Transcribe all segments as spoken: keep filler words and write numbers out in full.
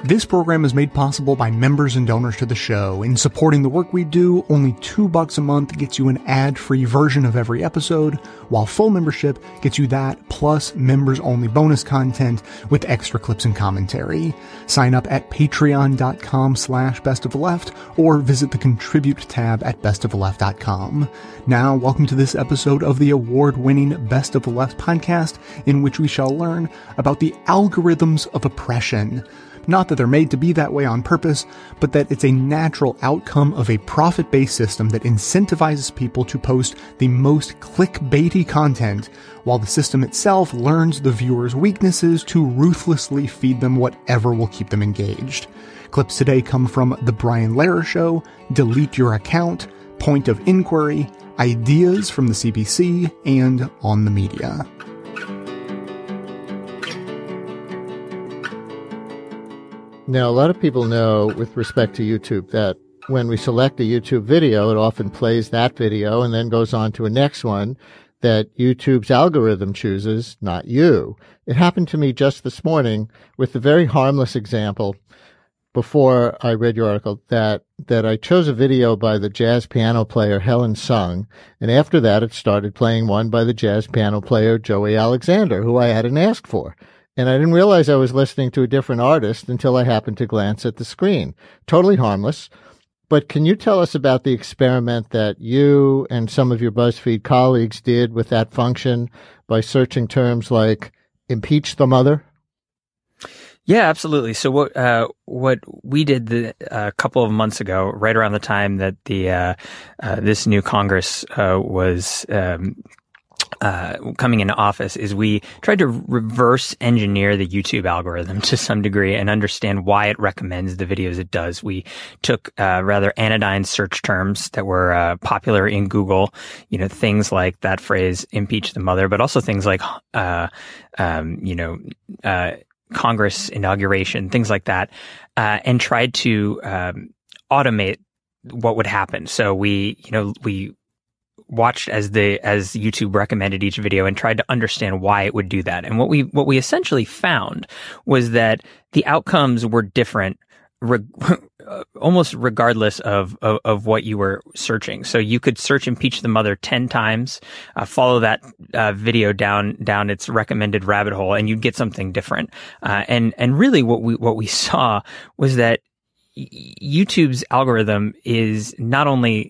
This program is made possible by members and donors to the show. In supporting the work we do, only two bucks a month gets you an ad-free version of every episode, while full membership gets you that plus members-only bonus content with extra clips and commentary. Sign up at patreon.com slash bestoftheleft or visit the contribute tab at bestoftheleft dot com. Now, welcome to this episode of the award-winning Best of the Left podcast, in which we shall learn about the algorithms of oppression. Not that they're made to be that way on purpose, but that it's a natural outcome of a profit-based system that incentivizes people to post the most clickbaity content, while the system itself learns the viewer's weaknesses to ruthlessly feed them whatever will keep them engaged. Clips today come from The Brian Lehrer Show, Delete Your Account, Point of Inquiry, Ideas from the C B C, and On the Media. Now, a lot of people know with respect to YouTube that when we select a YouTube video, it often plays that video and then goes on to a next one that YouTube's algorithm chooses, not you. It happened to me just this morning with a very harmless example before I read your article that, that I chose a video by the jazz piano player Helen Sung, and after that it started playing one by the jazz piano player Joey Alexander, who I hadn't asked for. And I didn't realize I was listening to a different artist until I happened to glance at the screen. Totally harmless. But can you tell us about the experiment that you and some of your BuzzFeed colleagues did with that function by searching terms like impeach the mother? Yeah, absolutely. So what uh, what we did the, a couple of months ago, right around the time that the uh, uh, this new Congress uh, was um, Uh, coming into office, is we tried to reverse engineer the YouTube algorithm to some degree and understand why it recommends the videos it does. We took uh, rather anodyne search terms that were uh, popular in Google, you know, things like that phrase, impeach the mother, but also things like, uh, um, you know, uh, Congress inauguration, things like that, uh, and tried to um, automate what would happen. So we, you know, we watched as the as YouTube recommended each video and tried to understand why it would do that. And what we what we essentially found was that the outcomes were different re- almost regardless of, of of what you were searching. So you could search impeach the mother ten times, uh, follow that uh, video down down its recommended rabbit hole, and you'd get something different. Uh, and and really what we what we saw was that YouTube's algorithm is not only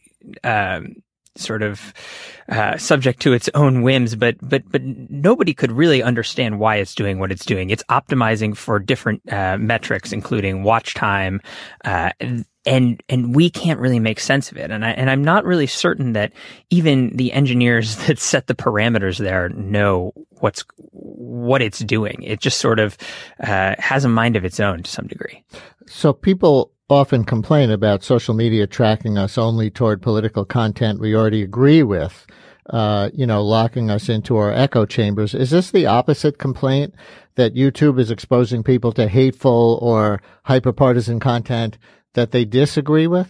um sort of uh, subject to its own whims, but but but nobody could really understand why it's doing what it's doing. It's optimizing for different uh, metrics, including watch time, uh, and and we can't really make sense of it. And I and I'm not really certain that even the engineers that set the parameters there know what's what it's doing. It just sort of uh, has a mind of its own to some degree. So people often complain about social media tracking us only toward political content we already agree with, uh, you know, locking us into our echo chambers. Is this the opposite complaint, that YouTube is exposing people to hateful or hyperpartisan content that they disagree with?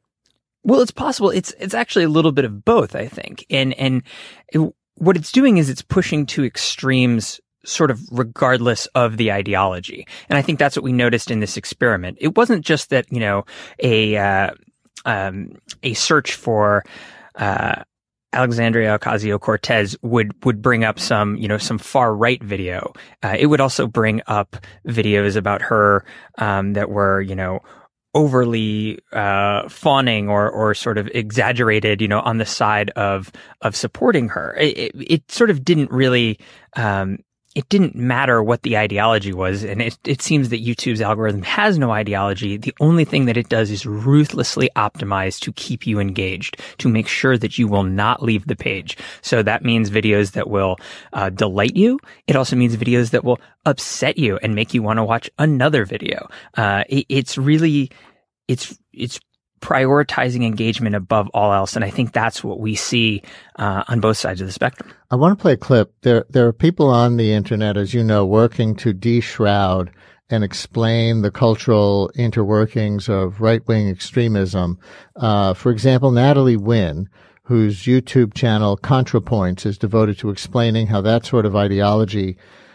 Well, it's possible. It's it's actually a little bit of both, I think. And and it, what it's doing is it's pushing to extremes sort of regardless of the ideology. And I think that's what we noticed in this experiment. It wasn't just that, you know, a uh, um, a search for uh, Alexandria Ocasio-Cortez would would bring up some, you know, some far right video. Uh, it would also bring up videos about her um, that were, you know, overly uh, fawning or or sort of exaggerated, you know, on the side of of supporting her. It, it, it sort of didn't really. Um, It didn't matter what the ideology was, and it, it seems that YouTube's algorithm has no ideology. The only thing that it does is ruthlessly optimize to keep you engaged, to make sure that you will not leave the page. So that means videos that will uh, delight you. It also means videos that will upset you and make you want to watch another video. Uh, it, it's really, it's it's prioritizing engagement above all else. And I think that's what we see uh, on both sides of the spectrum. I want to play a clip. There, there are people on the internet, as you know, working to de-shroud and explain the cultural interworkings of right-wing extremism. Uh, for example, Natalie Wynn, whose YouTube channel ContraPoints is devoted to explaining how that sort of ideology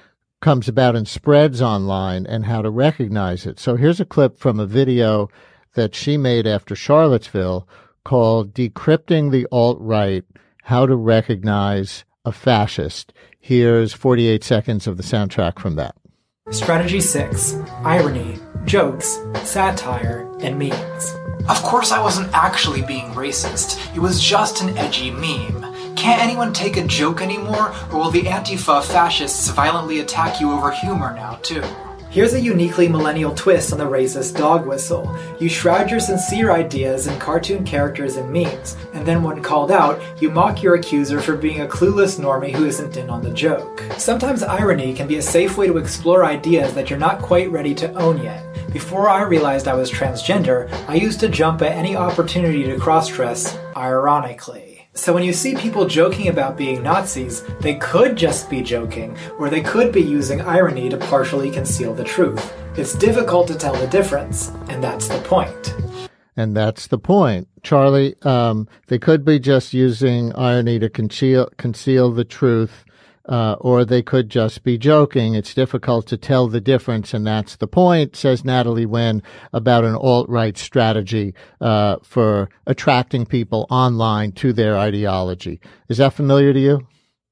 comes about and spreads online and how to recognize it. So here's a clip from a video that she made after Charlottesville called Decrypting the Alt-Right, How to Recognize a Fascist. Here's forty-eight seconds of the soundtrack from that. Strategy six, irony, jokes, satire, and memes. Of course I wasn't actually being racist. It was just an edgy meme. Can't anyone take a joke anymore, or will the Antifa fascists violently attack you over humor now, too? Here's a uniquely millennial twist on the racist dog whistle. You shroud your sincere ideas in cartoon characters and memes, and then when called out, you mock your accuser for being a clueless normie who isn't in on the joke. Sometimes irony can be a safe way to explore ideas that you're not quite ready to own yet. Before I realized I was transgender, I used to jump at any opportunity to cross-dress, ironically. So when you see people joking about being Nazis, they could just be joking, or they could be using irony to partially conceal the truth. It's difficult to tell the difference, and that's the point. And that's the point. Charlie, um, they could be just using irony to conceal, conceal the truth, uh, or they could just be joking. It's difficult to tell the difference, and that's the point, says Natalie Wynn about an alt-right strategy uh, for attracting people online to their ideology. Is that familiar to you?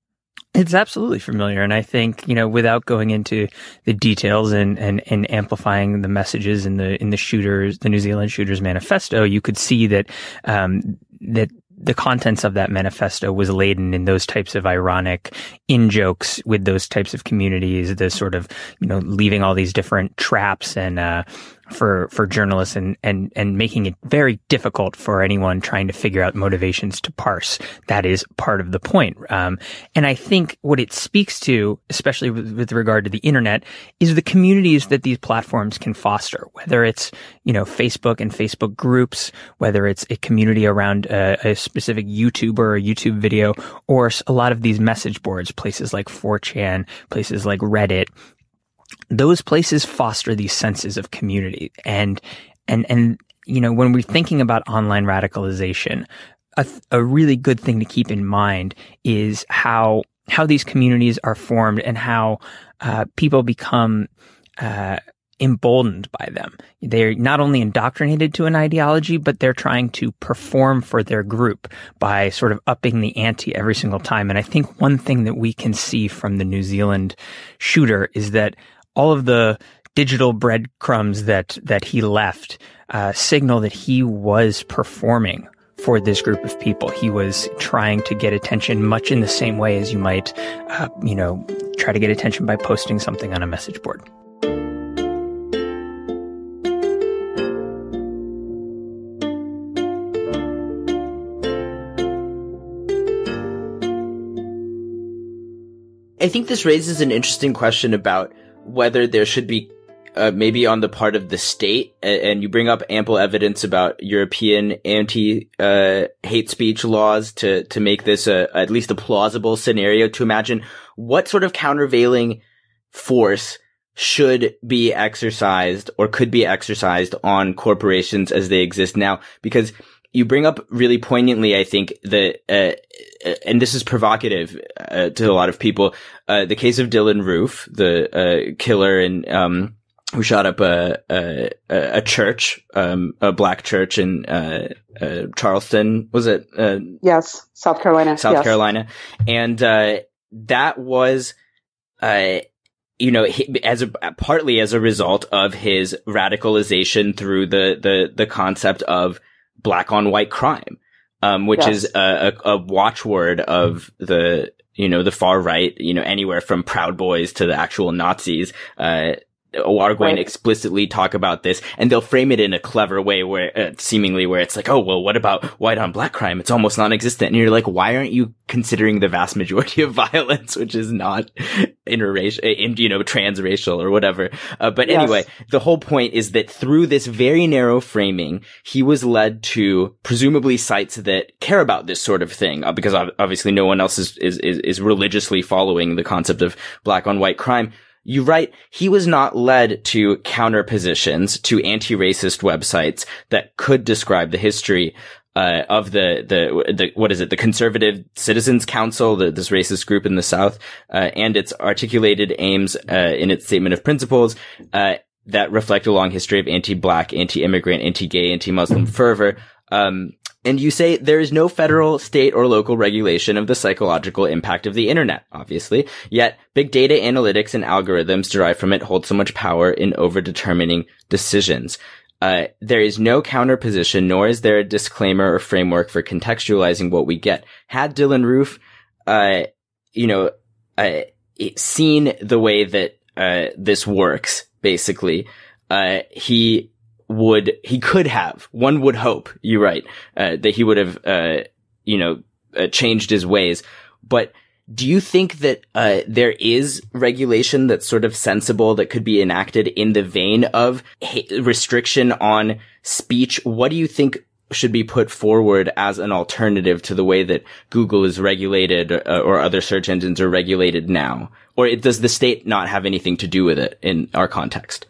It's absolutely familiar. And I think, you know, without going into the details and, and, and amplifying the messages in the, in the shooters, the New Zealand Shooters Manifesto, you could see that, um, that the contents of that manifesto was laden in those types of ironic in-jokes with those types of communities, the sort of, you know, leaving all these different traps and, uh, for, for journalists and, and, and making it very difficult for anyone trying to figure out motivations to parse. That is part of the point. Um, and I think what it speaks to, especially with, with regard to the internet, is the communities that these platforms can foster, whether it's, you know, Facebook and Facebook groups, whether it's a community around a, a specific YouTuber or a YouTube video, or a lot of these message boards, places like four chan, places like Reddit. Those places foster these senses of community. And, and, and, you know, when we're thinking about online radicalization, a, a really good thing to keep in mind is how, how these communities are formed and how, uh, people become, uh, emboldened by them. They're not only indoctrinated to an ideology, but they're trying to perform for their group by sort of upping the ante every single time. And I think one thing that we can see from the New Zealand shooter is that all of the digital breadcrumbs that, that he left, uh, signal that he was performing for this group of people. He was trying to get attention much in the same way as you might, uh, you know, try to get attention by posting something on a message board. I think this raises an interesting question about whether there should be uh, maybe on the part of the state, and you bring up ample evidence about European anti uh, hate speech laws to to make this a, at least a plausible scenario to imagine what sort of countervailing force should be exercised or could be exercised on corporations as they exist now. Because you bring up really poignantly, I think, that, uh, and this is provocative uh, to a lot of people, uh, the case of Dylan Roof, the uh, killer in, um, who shot up a a, a church, um, a black church in uh, uh, Charleston, was it? Uh, yes, South Carolina. South yes. Carolina, and uh, that was, uh, you know, as a partly as a result of his radicalization through the the the concept of black on white crime, um, which yes. is a, a, a watchword of the, you know, the far right, you know, anywhere from Proud Boys to the actual Nazis, uh, are going right. to explicitly talk about this, and they'll frame it in a clever way where, uh, seemingly where it's like, oh, well, what about white on black crime? It's almost non-existent. And you're like, why aren't you considering the vast majority of violence, which is not interracial, in, you know, transracial or whatever? Uh, but yes. anyway, the whole point is that through this very narrow framing, he was led to presumably sites that care about this sort of thing, uh, because obviously no one else is, is, is, is religiously following the concept of black on white crime. You write, he was not led to counter positions to anti-racist websites that could describe the history uh, of the, the, the, what is it? The Conservative Citizens Council, the, this racist group in the South, uh, and its articulated aims, uh, in its statement of principles, uh, that reflect a long history of anti-black, anti-immigrant, anti-gay, anti-Muslim fervor. Um, and you say there is no federal, state, or local regulation of the psychological impact of the internet, obviously. Yet, big data analytics and algorithms derived from it hold so much power in over-determining decisions. Uh, there is no counterposition, nor is there a disclaimer or framework for contextualizing what we get. Had Dylann Roof, uh, you know, uh, seen the way that, uh, this works, basically, uh, he would, he could have, one would hope, you're right, uh, that he would have, uh, you know, uh, changed his ways. But do you think that, uh, there is regulation that's sort of sensible that could be enacted in the vein of ha- restriction on speech? What do you think should be put forward as an alternative to the way that Google is regulated, uh, or other search engines are regulated now? Or it, does the state not have anything to do with it in our context?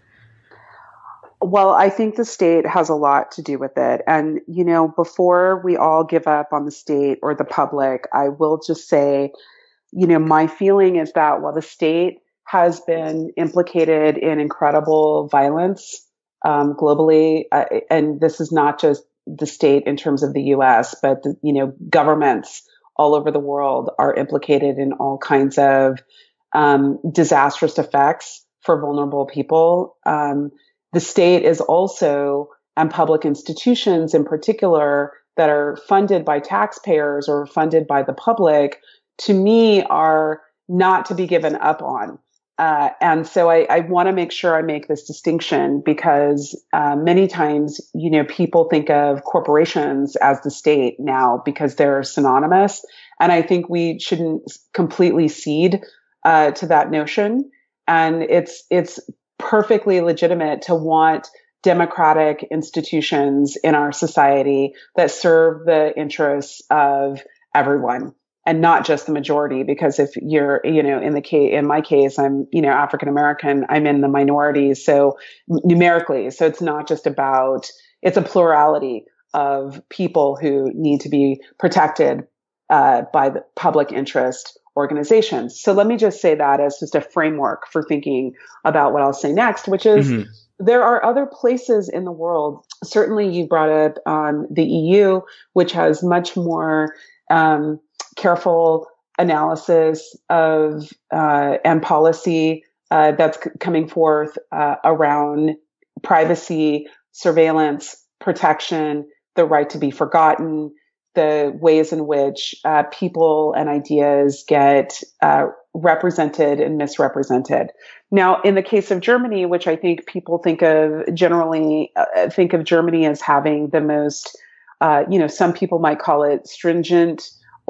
Well, I think the state has a lot to do with it. And, you know, before we all give up on the state or the public, I will just say, you know, my feeling is that while the state has been implicated in incredible violence um, globally, uh, and this is not just the state in terms of the U S, but, the, you know, governments all over the world are implicated in all kinds of um, disastrous effects for vulnerable people. Um, The state is also, and public institutions in particular that are funded by taxpayers or funded by the public, to me, are not to be given up on. Uh, and so I, I want to make sure I make this distinction because uh, many times, you know, people think of corporations as the state now because they're synonymous. And I think we shouldn't completely cede uh, to that notion. And it's, it's, perfectly legitimate to want democratic institutions in our society that serve the interests of everyone and not just the majority. Because if you're, you know, in the case, in my case, I'm, you know, African American, I'm in the minority. So numerically, so it's not just about, it's a plurality of people who need to be protected uh, by the public interest organizations. So let me just say that as just a framework for thinking about what I'll say next, which is mm-hmm. there are other places in the world. Certainly you brought up um, the E U, which has much more um, careful analysis of uh, and policy uh, that's c- coming forth uh, around privacy, surveillance, protection, the right to be forgotten, the ways in which uh, people and ideas get uh, represented and misrepresented. Now, in the case of Germany, which I think people think of generally, uh, think of Germany as having the most, uh, you know, some people might call it stringent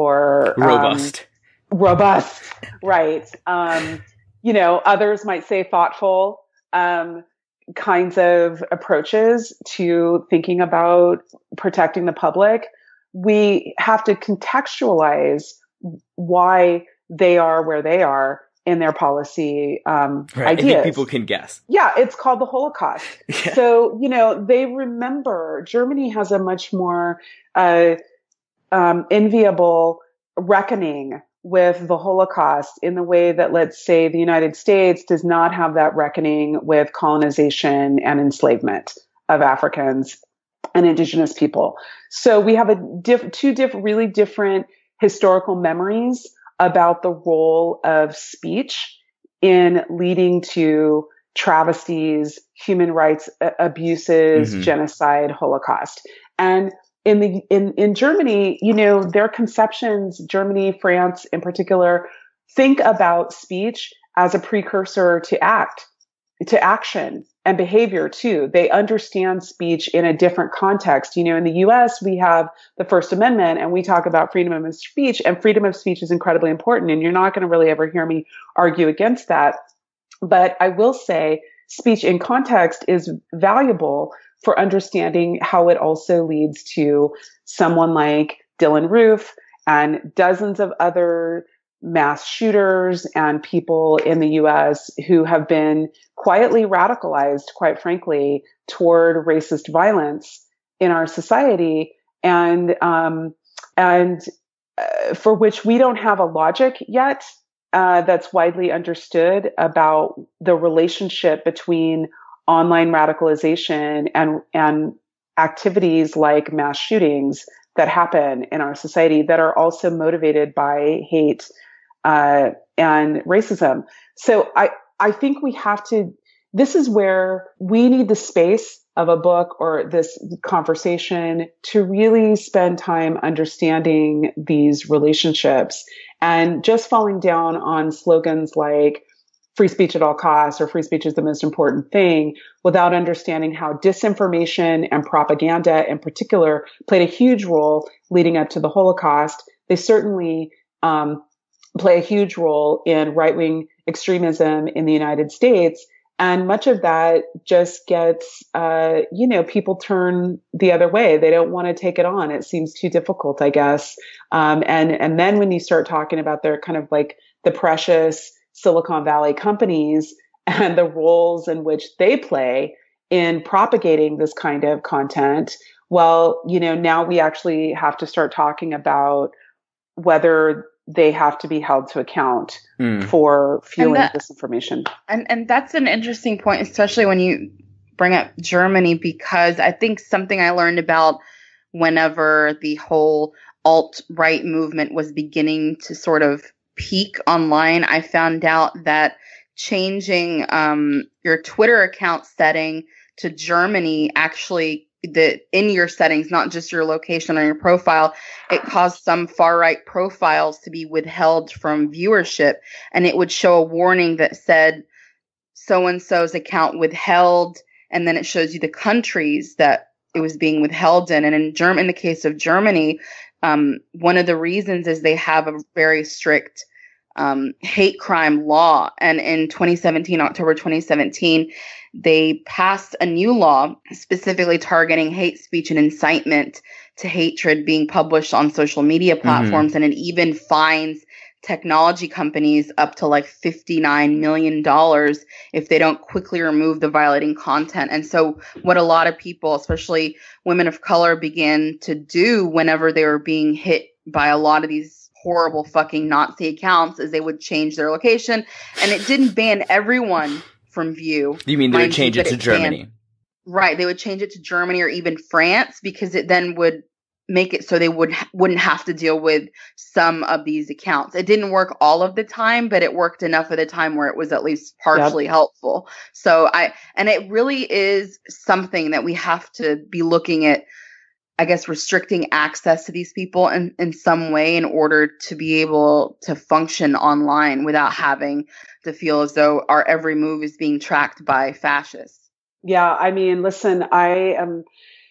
or um, robust. Robust, right. Um, you know, others might say thoughtful um, kinds of approaches to thinking about protecting the public. We have to contextualize why they are where they are in their policy um, right. ideas. I think people can guess. Yeah, it's called the Holocaust. Yeah. So, you know, they remember, Germany has a much more uh, um, enviable reckoning with the Holocaust in the way that, let's say, the United States does not have that reckoning with colonization and enslavement of Africans and indigenous people. So we have a diff- two diff- really different historical memories about the role of speech in leading to travesties, human rights abuses, mm-hmm. genocide, Holocaust. And in the in, in Germany, you know, their conceptions, Germany, France in particular, think about speech as a precursor to act, to action and behavior too. They understand speech in a different context. You know, in the U S, we have the First Amendment and we talk about freedom of speech, and freedom of speech is incredibly important. And you're not going to really ever hear me argue against that. But I will say speech in context is valuable for understanding how it also leads to someone like Dylann Roof and dozens of other mass shooters and people in the U S who have been quietly radicalized, quite frankly, toward racist violence in our society. and um, and uh, for which we don't have a logic yet uh, that's widely understood about the relationship between online radicalization and and activities like mass shootings that happen in our society that are also motivated by hate uh, and racism. So I I think we have to. This is where we need the space of a book or this conversation to really spend time understanding these relationships, and just falling down on slogans like free speech at all costs or free speech is the most important thing without understanding how disinformation and propaganda in particular played a huge role leading up to the Holocaust. They certainly um, play a huge role in right-wing extremism in the United States. And much of that just gets, uh, you know, people turn the other way. They don't want to take it on. It seems too difficult, I guess. Um, and, and then when you start talking about their kind of like the precious Silicon Valley companies and the roles in which they play in propagating this kind of content, well, you know, now we actually have to start talking about whether they have to be held to account mm. for fueling that, disinformation. And and that's an interesting point, especially when you bring up Germany, because I think something I learned about whenever the whole alt-right movement was beginning to sort of peak online, I found out that changing um, your Twitter account setting to Germany actually the in your settings, not just your location on your profile, it caused some far right profiles to be withheld from viewership, and it would show a warning that said so and so's account withheld, and then it shows you the countries that it was being withheld in. And in Germ in the case of Germany, um, one of the reasons is they have a very strict um, hate crime law, and in twenty seventeen, October twenty seventeen. They passed a new law specifically targeting hate speech and incitement to hatred being published on social media platforms. Mm-hmm. And it even fines technology companies up to like fifty-nine million dollars if they don't quickly remove the violating content. And so what a lot of people, especially women of color, began to do whenever they were being hit by a lot of these horrible fucking Nazi accounts is they would change their location. And it didn't ban everyone from view. You mean they would change it to Germany? Banned, right. They would change it to Germany or even France, because it then would make it so they would, wouldn't have to deal with some of these accounts. It didn't work all of the time, but it worked enough of the time where it was at least partially yep. helpful. So I, and it really is something that we have to be looking at, I guess, restricting access to these people in, in some way in order to be able to function online without having to feel as though our every move is being tracked by fascists. Yeah, I mean, listen, I am,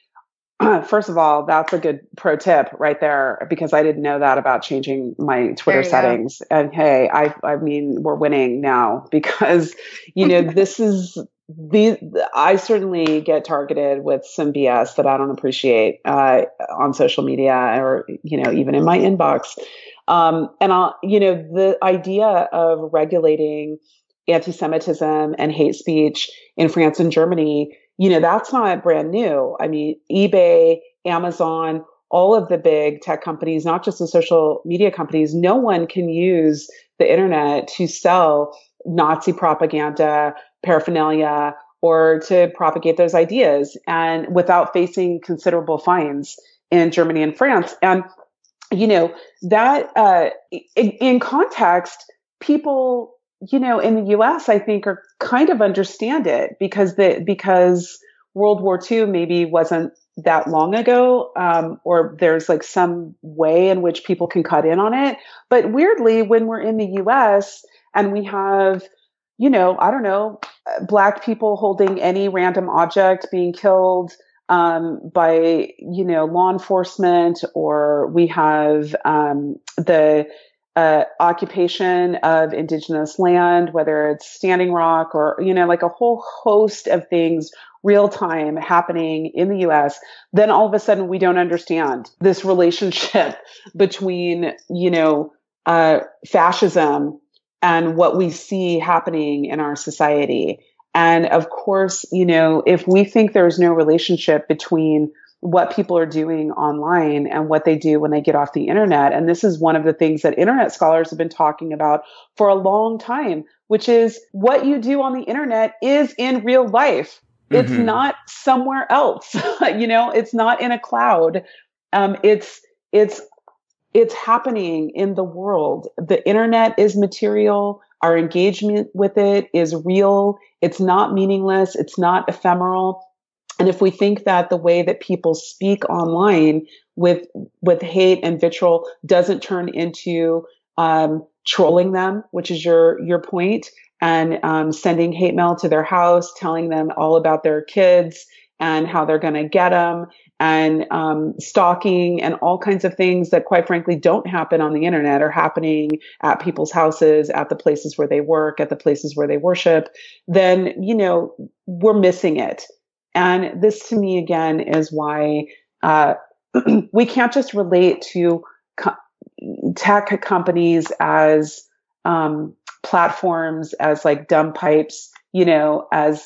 first of all, that's a good pro tip right there, because I didn't know that about changing my Twitter settings. Go. And hey, I, I mean, we're winning now, because, you know, this is, The, I certainly get targeted with some B S that I don't appreciate uh, on social media, or, you know, even in my inbox. Um, and I'll, you know, the idea of regulating anti-Semitism and hate speech in France and Germany, you know, that's not brand new. I mean, eBay, Amazon, all of the big tech companies, not just the social media companies, no one can use the internet to sell Nazi propaganda, paraphernalia, or to propagate those ideas, and without facing considerable fines in Germany and France. And, you know, that uh, in, in context, people, you know, in the U S, I think, are kind of understand it, because the because World War Two maybe wasn't that long ago, um, or there's like some way in which people can cut in on it. But weirdly, when we're in the U S and we have, you know, I don't know, Black people holding any random object being killed um, by, you know, law enforcement, or we have um, the uh, occupation of indigenous land, whether it's Standing Rock or, you know, like a whole host of things real time happening in the U S, then all of a sudden we don't understand this relationship between, you know, uh, fascism and what we see happening in our society. And of course, you know, if we think there's no relationship between what people are doing online and what they do when they get off the internet. And this is one of the things that internet scholars have been talking about for a long time, which is what you do on the internet is in real life. It's mm-hmm. not somewhere else. You know, it's not in a cloud. Um, it's, it's, it's happening in the world. The internet is material. Our engagement with it is real. It's not meaningless. It's not ephemeral. And if we think that the way that people speak online with with hate and vitriol doesn't turn into um, trolling them, which is your your point, and um, sending hate mail to their house, telling them all about their kids and how they're going to get them, and um, stalking and all kinds of things that, quite frankly, don't happen on the internet are happening at people's houses, at the places where they work, at the places where they worship, then, you know, we're missing it. And this, to me, again, is why uh, we can't just relate to co- tech companies as um, platforms, as like dumb pipes, you know, as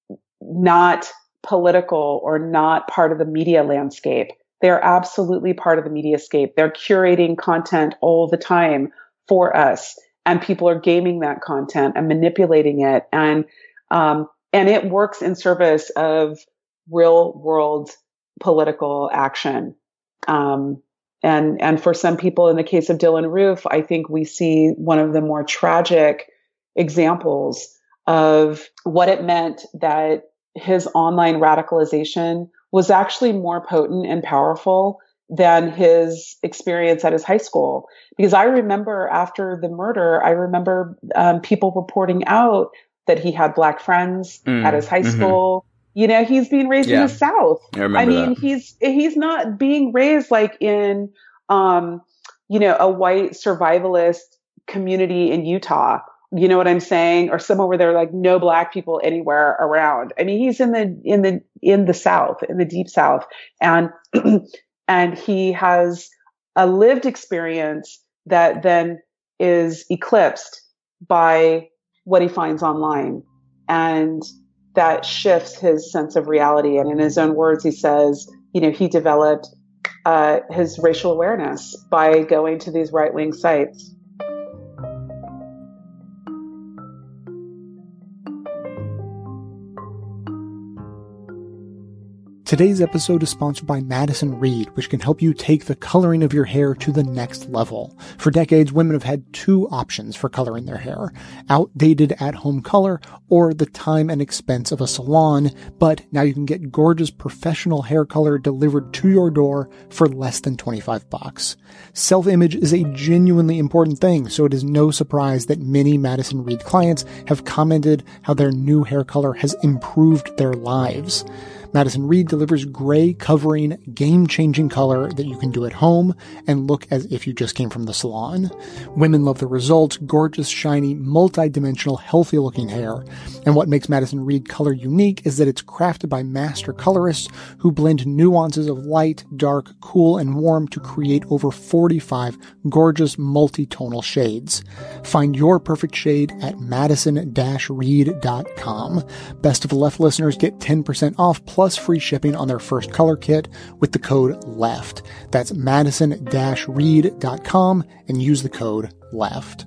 not political or not part of the media landscape. They're absolutely part of the mediascape. They're curating content all the time for us, and people are gaming that content and manipulating it. And um, And it works in service of real world political action. Um, and, and for some people, in the case of Dylann Roof, I think we see one of the more tragic examples of what it meant that his online radicalization was actually more potent and powerful than his experience at his high school. Because I remember after the murder, I remember um, people reporting out that he had Black friends mm, at his high mm-hmm. school. You know, he's being raised yeah. in the South. I remember I mean, that. he's he's not being raised like in, um, you know, a white survivalist community in Utah. You know what I'm saying? Or somewhere where there are like no Black people anywhere around. I mean, he's in the in the in the South, in the deep South, and and he has a lived experience that then is eclipsed by what he finds online, and that shifts his sense of reality. And in his own words, he says, you know, he developed uh, his racial awareness by going to these right-wing sites. Today's episode is sponsored by Madison Reed, which can help you take the coloring of your hair to the next level. For decades, women have had two options for coloring their hair: outdated at-home color or the time and expense of a salon. But now you can get gorgeous professional hair color delivered to your door for less than twenty-five bucks. Self-image is a genuinely important thing, so it is no surprise that many Madison Reed clients have commented how their new hair color has improved their lives. Madison Reed delivers gray covering, game-changing color that you can do at home and look as if you just came from the salon. Women love the results: gorgeous, shiny, multi-dimensional, healthy-looking hair. And what makes Madison Reed color unique is that it's crafted by master colorists who blend nuances of light, dark, cool, and warm to create over forty-five gorgeous multi-tonal shades. Find your perfect shade at madison dash reed dot com. Best of the Left listeners get ten percent off plus free shipping on their first color kit with the code LEFT. That's madison dash reed dot com and use the code LEFT.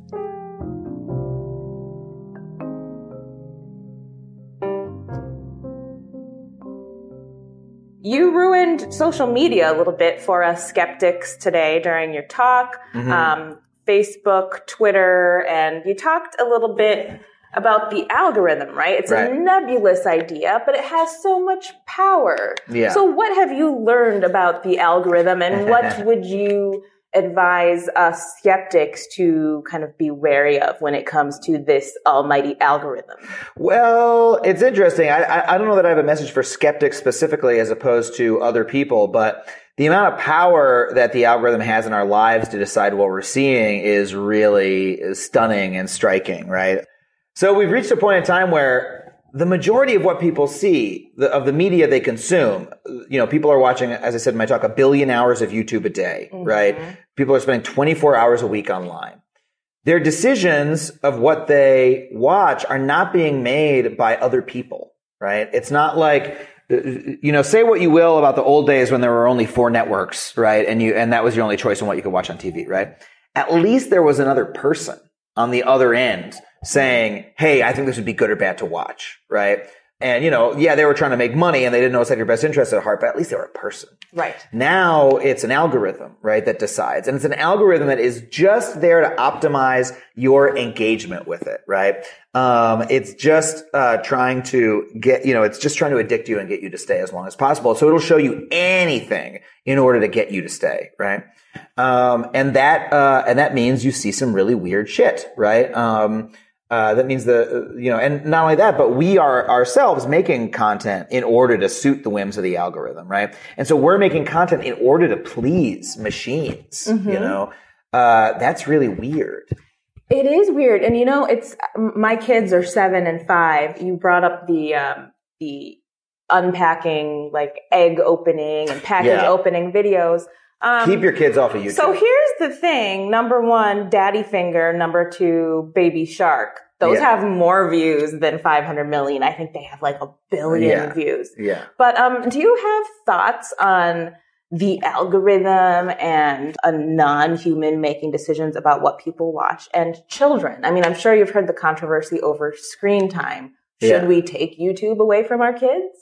You ruined social media a little bit for us skeptics today during your talk, mm-hmm. um, Facebook, Twitter, and you talked a little bit about the algorithm, right? It's right. a nebulous idea, but it has so much power. Yeah. So what have you learned about the algorithm, and what would you advise us skeptics to kind of be wary of when it comes to this almighty algorithm? Well, it's interesting. I, I, I don't know that I have a message for skeptics specifically as opposed to other people, but the amount of power that the algorithm has in our lives to decide what we're seeing is really stunning and striking, right? So we've reached a point in time where the majority of what people see, the, of the media they consume, you know, people are watching, as I said in my talk, a billion hours of YouTube a day, mm-hmm. right? People are spending twenty-four hours a week online. Their decisions of what they watch are not being made by other people, right? It's not like you know, say what you will about the old days when there were only four networks, right? And you, and that was your only choice on what you could watch on T V, right? At least there was another person on the other end saying, hey, I think this would be good or bad to watch, right? And, you know, yeah, they were trying to make money and they didn't always have your best interest at heart, but at least they were a person. Right. Now it's an algorithm, right, that decides. And it's an algorithm that is just there to optimize your engagement with it, right? Um, it's just, uh, trying to get, you know, it's just trying to addict you and get you to stay as long as possible. So it'll show you anything in order to get you to stay, right? Um, and that, uh, and that means you see some really weird shit, right? Um, Uh, that means the, you know, and not only that, but we are ourselves making content in order to suit the whims of the algorithm, right? And so we're making content in order to please machines, mm-hmm. you know? Uh, that's really weird. It is weird. And, you know, it's, my kids are seven and five. You brought up the, um, the unpacking, like egg opening and package yeah. opening videos. Um, Keep your kids off of YouTube. So here's the thing. Number one, Daddy Finger. Number two, Baby Shark. Those yeah. have more views than five hundred million. I think they have like a billion yeah. views. Yeah. But um, do you have thoughts on the algorithm and a non-human making decisions about what people watch and children? I mean, I'm sure you've heard the controversy over screen time. Should yeah. we take YouTube away from our kids?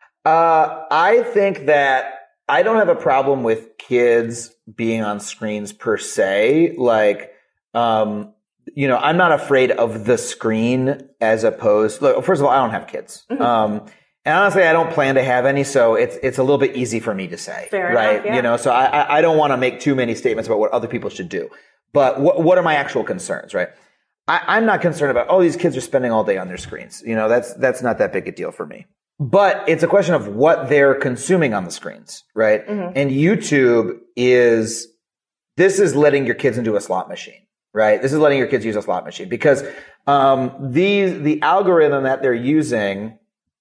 Uh, I think that I don't have a problem with kids being on screens per se. Like, um, you know, I'm not afraid of the screen as opposed, look, first of all, I don't have kids. Mm-hmm. Um, and honestly, I don't plan to have any, so it's, it's a little bit easy for me to say, Fair right? Enough, yeah. You know, so I, I don't want to make too many statements about what other people should do. But what, what are my actual concerns, right? I, I'm not concerned about, oh, these kids are spending all day on their screens. You know, that's, that's not that big a deal for me. But it's a question of what they're consuming on the screens, right? Mm-hmm. And YouTube is, this is letting your kids into a slot machine, right? This is letting your kids use a slot machine because, um, these, the algorithm that they're using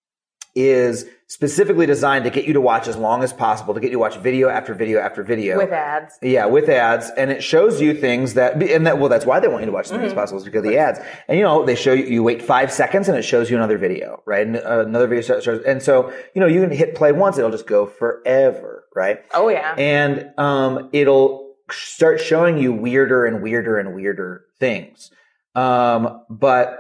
is specifically designed to get you to watch as long as possible, to get you to watch video after video after video. With ads. Yeah, with ads. And it shows you things that, and that, well, that's why they want you to watch as many mm-hmm. as possible, is because of the ads. And, you know, they show you, you wait five seconds and it shows you another video, right? And uh, another video shows, and so, you know, you can hit play once, it'll just go forever, right? Oh, yeah. And, um, it'll start showing you weirder and weirder and weirder things. Um, but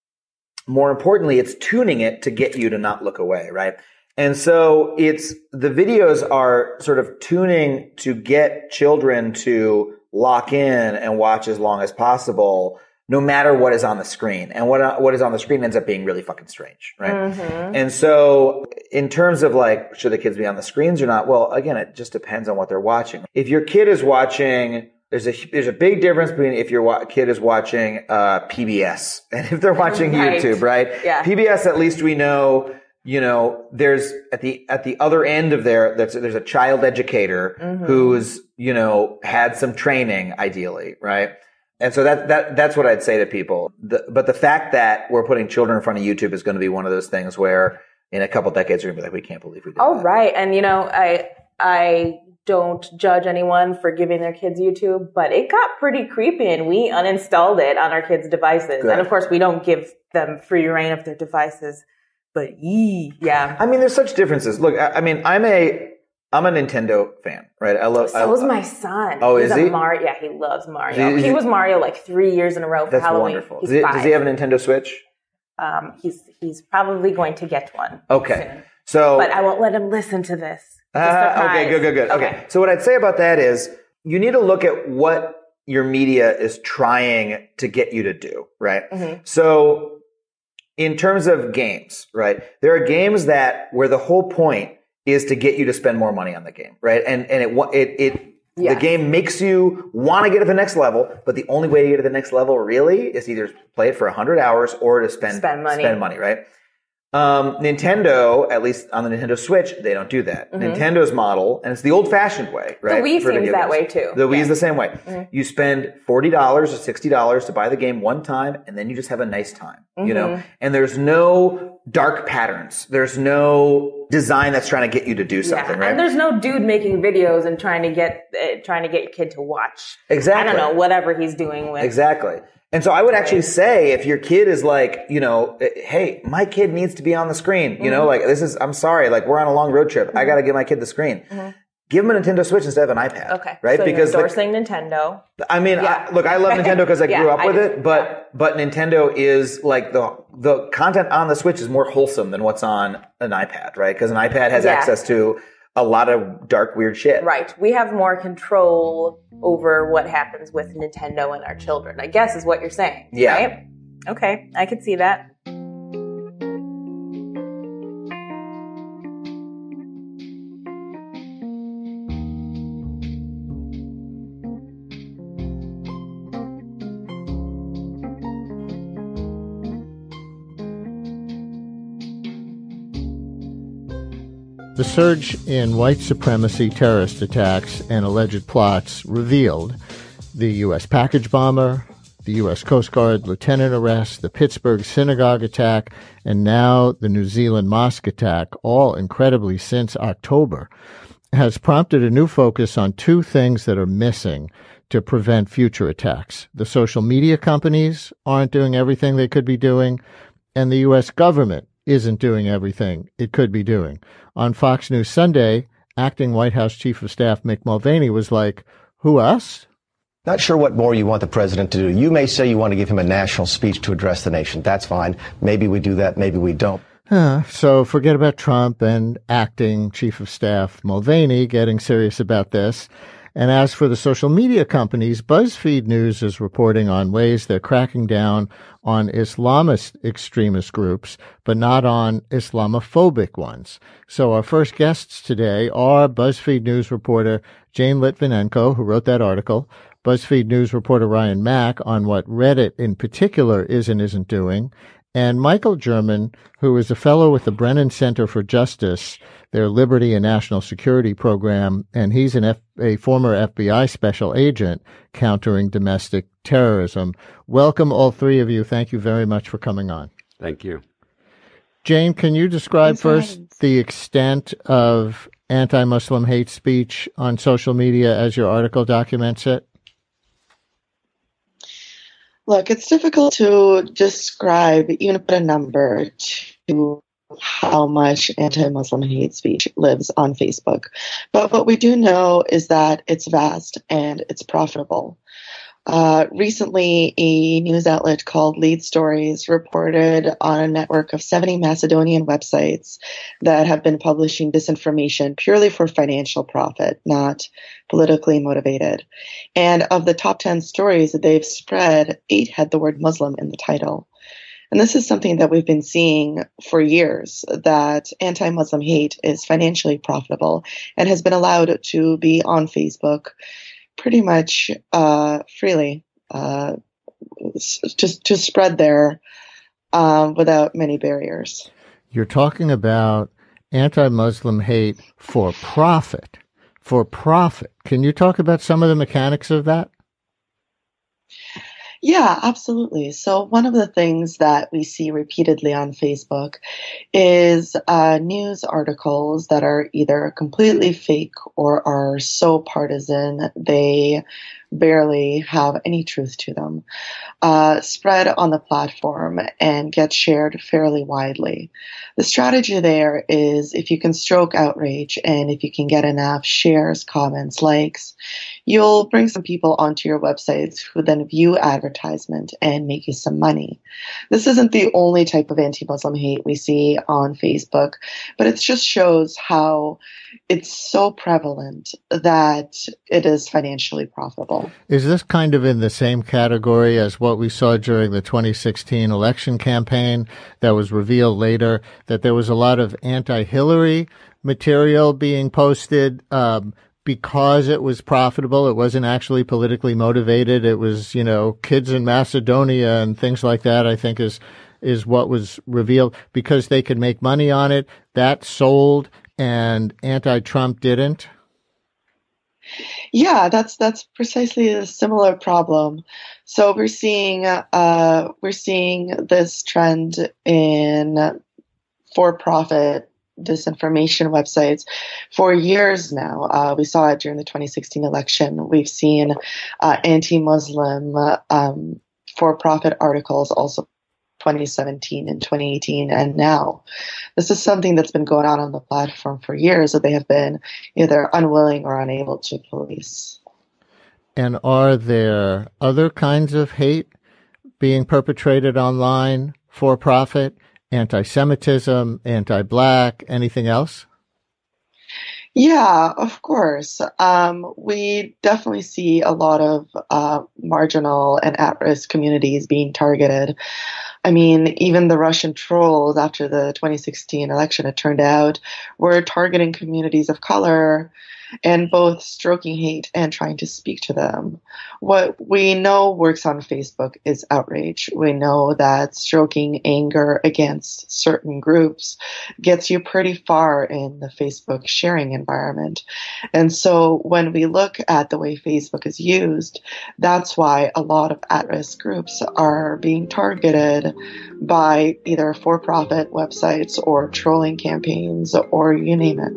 more importantly, it's tuning it to get you to not look away, right? And so it's, the videos are sort of tuning to get children to lock in and watch as long as possible, no matter what is on the screen. And what, what is on the screen ends up being really fucking strange, right? Mm-hmm. And so in terms of like, should the kids be on the screens or not? Well, again, it just depends on what they're watching. If your kid is watching, There's a there's a big difference between if your wa- kid is watching uh P B S and if they're watching right. YouTube, right? Yeah. P B S, at least we know, you know, there's at the at the other end of there, there's there's a child educator mm-hmm. who's, you know, had some training, ideally, right? And so that that that's what I'd say to people. The, but the fact that we're putting children in front of YouTube is going to be one of those things where in a couple decades you're going to be like, we can't believe we did oh, that. Right. And you know, I I. don't judge anyone for giving their kids YouTube, but it got pretty creepy and we uninstalled it on our kids' devices. Good. And of course, we don't give them free reign of their devices, but yee, yeah. I mean, there's such differences. Look, I, I mean, I'm a, I'm a Nintendo fan, right? I love. So is my son. Oh, He's is he? A Mar- yeah, he loves Mario. He, he was Mario like three years in a row for that's Halloween. Wonderful. He's does, he, five. does he have a Nintendo Switch? Um, he's he's probably going to get one. Okay, soon. so but I won't let him listen to this. Uh, okay, good, good, good. Okay. okay. So what I'd say about that is you need to look at what your media is trying to get you to do, right? Mm-hmm. So in terms of games, right? There are games that where the whole point is to get you to spend more money on the game, right? And and it it it yes. the game makes you want to get to the next level, but the only way to get to the next level really is either play it for one hundred hours or to spend spend money, spend money, right? Um, Nintendo, at least on the Nintendo Switch, they don't do that. Mm-hmm. Nintendo's model, and it's the old-fashioned way, right? The Wii seems that way too. The Wii yeah. is the same way. Mm-hmm. You spend forty dollars or sixty dollars to buy the game one time, and then you just have a nice time, mm-hmm. you know? And there's no dark patterns. There's no design that's trying to get you to do something, yeah. right? And there's no dude making videos and trying to get uh, trying to get your kid to watch. Exactly. I don't know, whatever he's doing with. Exactly. And so I would actually say if your kid is like, you know, hey, my kid needs to be on the screen, you mm-hmm. know, like this is, I'm sorry, like we're on a long road trip. Mm-hmm. I got to give my kid the screen. Mm-hmm. Give them a Nintendo Switch instead of an iPad. Okay. Right? So because you're endorsing like, Nintendo. I mean, yeah. I, look, I love Nintendo because I yeah, grew up I with do. it, but, yeah. but Nintendo is like the, the content on the Switch is more wholesome than what's on an iPad, right? Because an iPad has yeah. access to a lot of dark, weird shit. Right. We have more control over what happens with Nintendo and our children, I guess is what you're saying. Yeah. Right? Okay. I could see that. The surge in white supremacy terrorist attacks and alleged plots revealed the U S package bomber, the U S Coast Guard lieutenant arrest, the Pittsburgh synagogue attack, and now the New Zealand mosque attack, all incredibly since October, has prompted a new focus on two things that are missing to prevent future attacks. The social media companies aren't doing everything they could be doing, and the U S government isn't doing everything it could be doing. On Fox News Sunday, acting White House Chief of Staff Mick Mulvaney was like, who, us? Not sure what more you want the president to do. You may say you want to give him a national speech to address the nation. That's fine. Maybe we do that. Maybe we don't. Uh, so forget about Trump and acting Chief of Staff Mulvaney getting serious about this. And as for the social media companies, BuzzFeed News is reporting on ways they're cracking down on Islamist extremist groups, but not on Islamophobic ones. So our first guests today are BuzzFeed News reporter Jane Litvinenko, who wrote that article, BuzzFeed News reporter Ryan Mack on what Reddit in particular is and isn't doing, and Michael German, who is a fellow with the Brennan Center for Justice, their Liberty and National Security program, and he's an F- a former F B I special agent countering domestic terrorism. Welcome, all three of you. Thank you very much for coming on. Thank you. Jane, can you describe first the extent of anti-Muslim hate speech on social media as your article documents it? Look, it's difficult to describe, even put a number to how much anti-Muslim hate speech lives on Facebook. But what we do know is that it's vast and it's profitable. Uh, recently, a news outlet called Lead Stories reported on a network of seventy Macedonian websites that have been publishing disinformation purely for financial profit, not politically motivated. And of the top ten stories that they've spread, eight had the word Muslim in the title. And this is something that we've been seeing for years, that anti-Muslim hate is financially profitable and has been allowed to be on Facebook pretty much uh, freely, uh, to, to spread there uh, without many barriers. You're talking about anti-Muslim hate for profit. For profit. Can you talk about some of the mechanics of that? Yeah, absolutely. So one of the things that we see repeatedly on Facebook is uh, news articles that are either completely fake or are so partisan they barely have any truth to them, uh, spread on the platform and get shared fairly widely. The strategy there is if you can stroke outrage and if you can get enough shares, comments, likes, you'll bring some people onto your websites who then view advertisement and make you some money. This isn't the only type of anti-Muslim hate we see on Facebook, but it just shows how it's so prevalent that it is financially profitable. Is this kind of in the same category as what we saw during the twenty sixteen election campaign that was revealed later, that there was a lot of anti-Hillary material being posted um, because it was profitable? It wasn't actually politically motivated. It was, you know, kids in Macedonia and things like that, I think is is what was revealed, because they could make money on it. That sold and anti-Trump didn't? Yeah, that's that's precisely a similar problem. So we're seeing uh, we're seeing this trend in for-profit disinformation websites for years now. Uh, we saw it during the twenty sixteen election. We've seen uh, anti-Muslim um, for-profit articles also twenty seventeen and twenty eighteen and now. This is something that's been going on on the platform for years that they have been either unwilling or unable to police. And are there other kinds of hate being perpetrated online, for profit, anti-Semitism, anti-Black, anything else? Yeah, of course. Um, we definitely see a lot of uh, marginal and at-risk communities being targeted. I mean, even the Russian trolls after the twenty sixteen election, it turned out, were targeting communities of color and both stroking hate and trying to speak to them. What we know works on Facebook is outrage. We know that stroking anger against certain groups gets you pretty far in the Facebook sharing environment. And so when we look at the way Facebook is used, that's why a lot of at-risk groups are being targeted by either for-profit websites or trolling campaigns or you name it.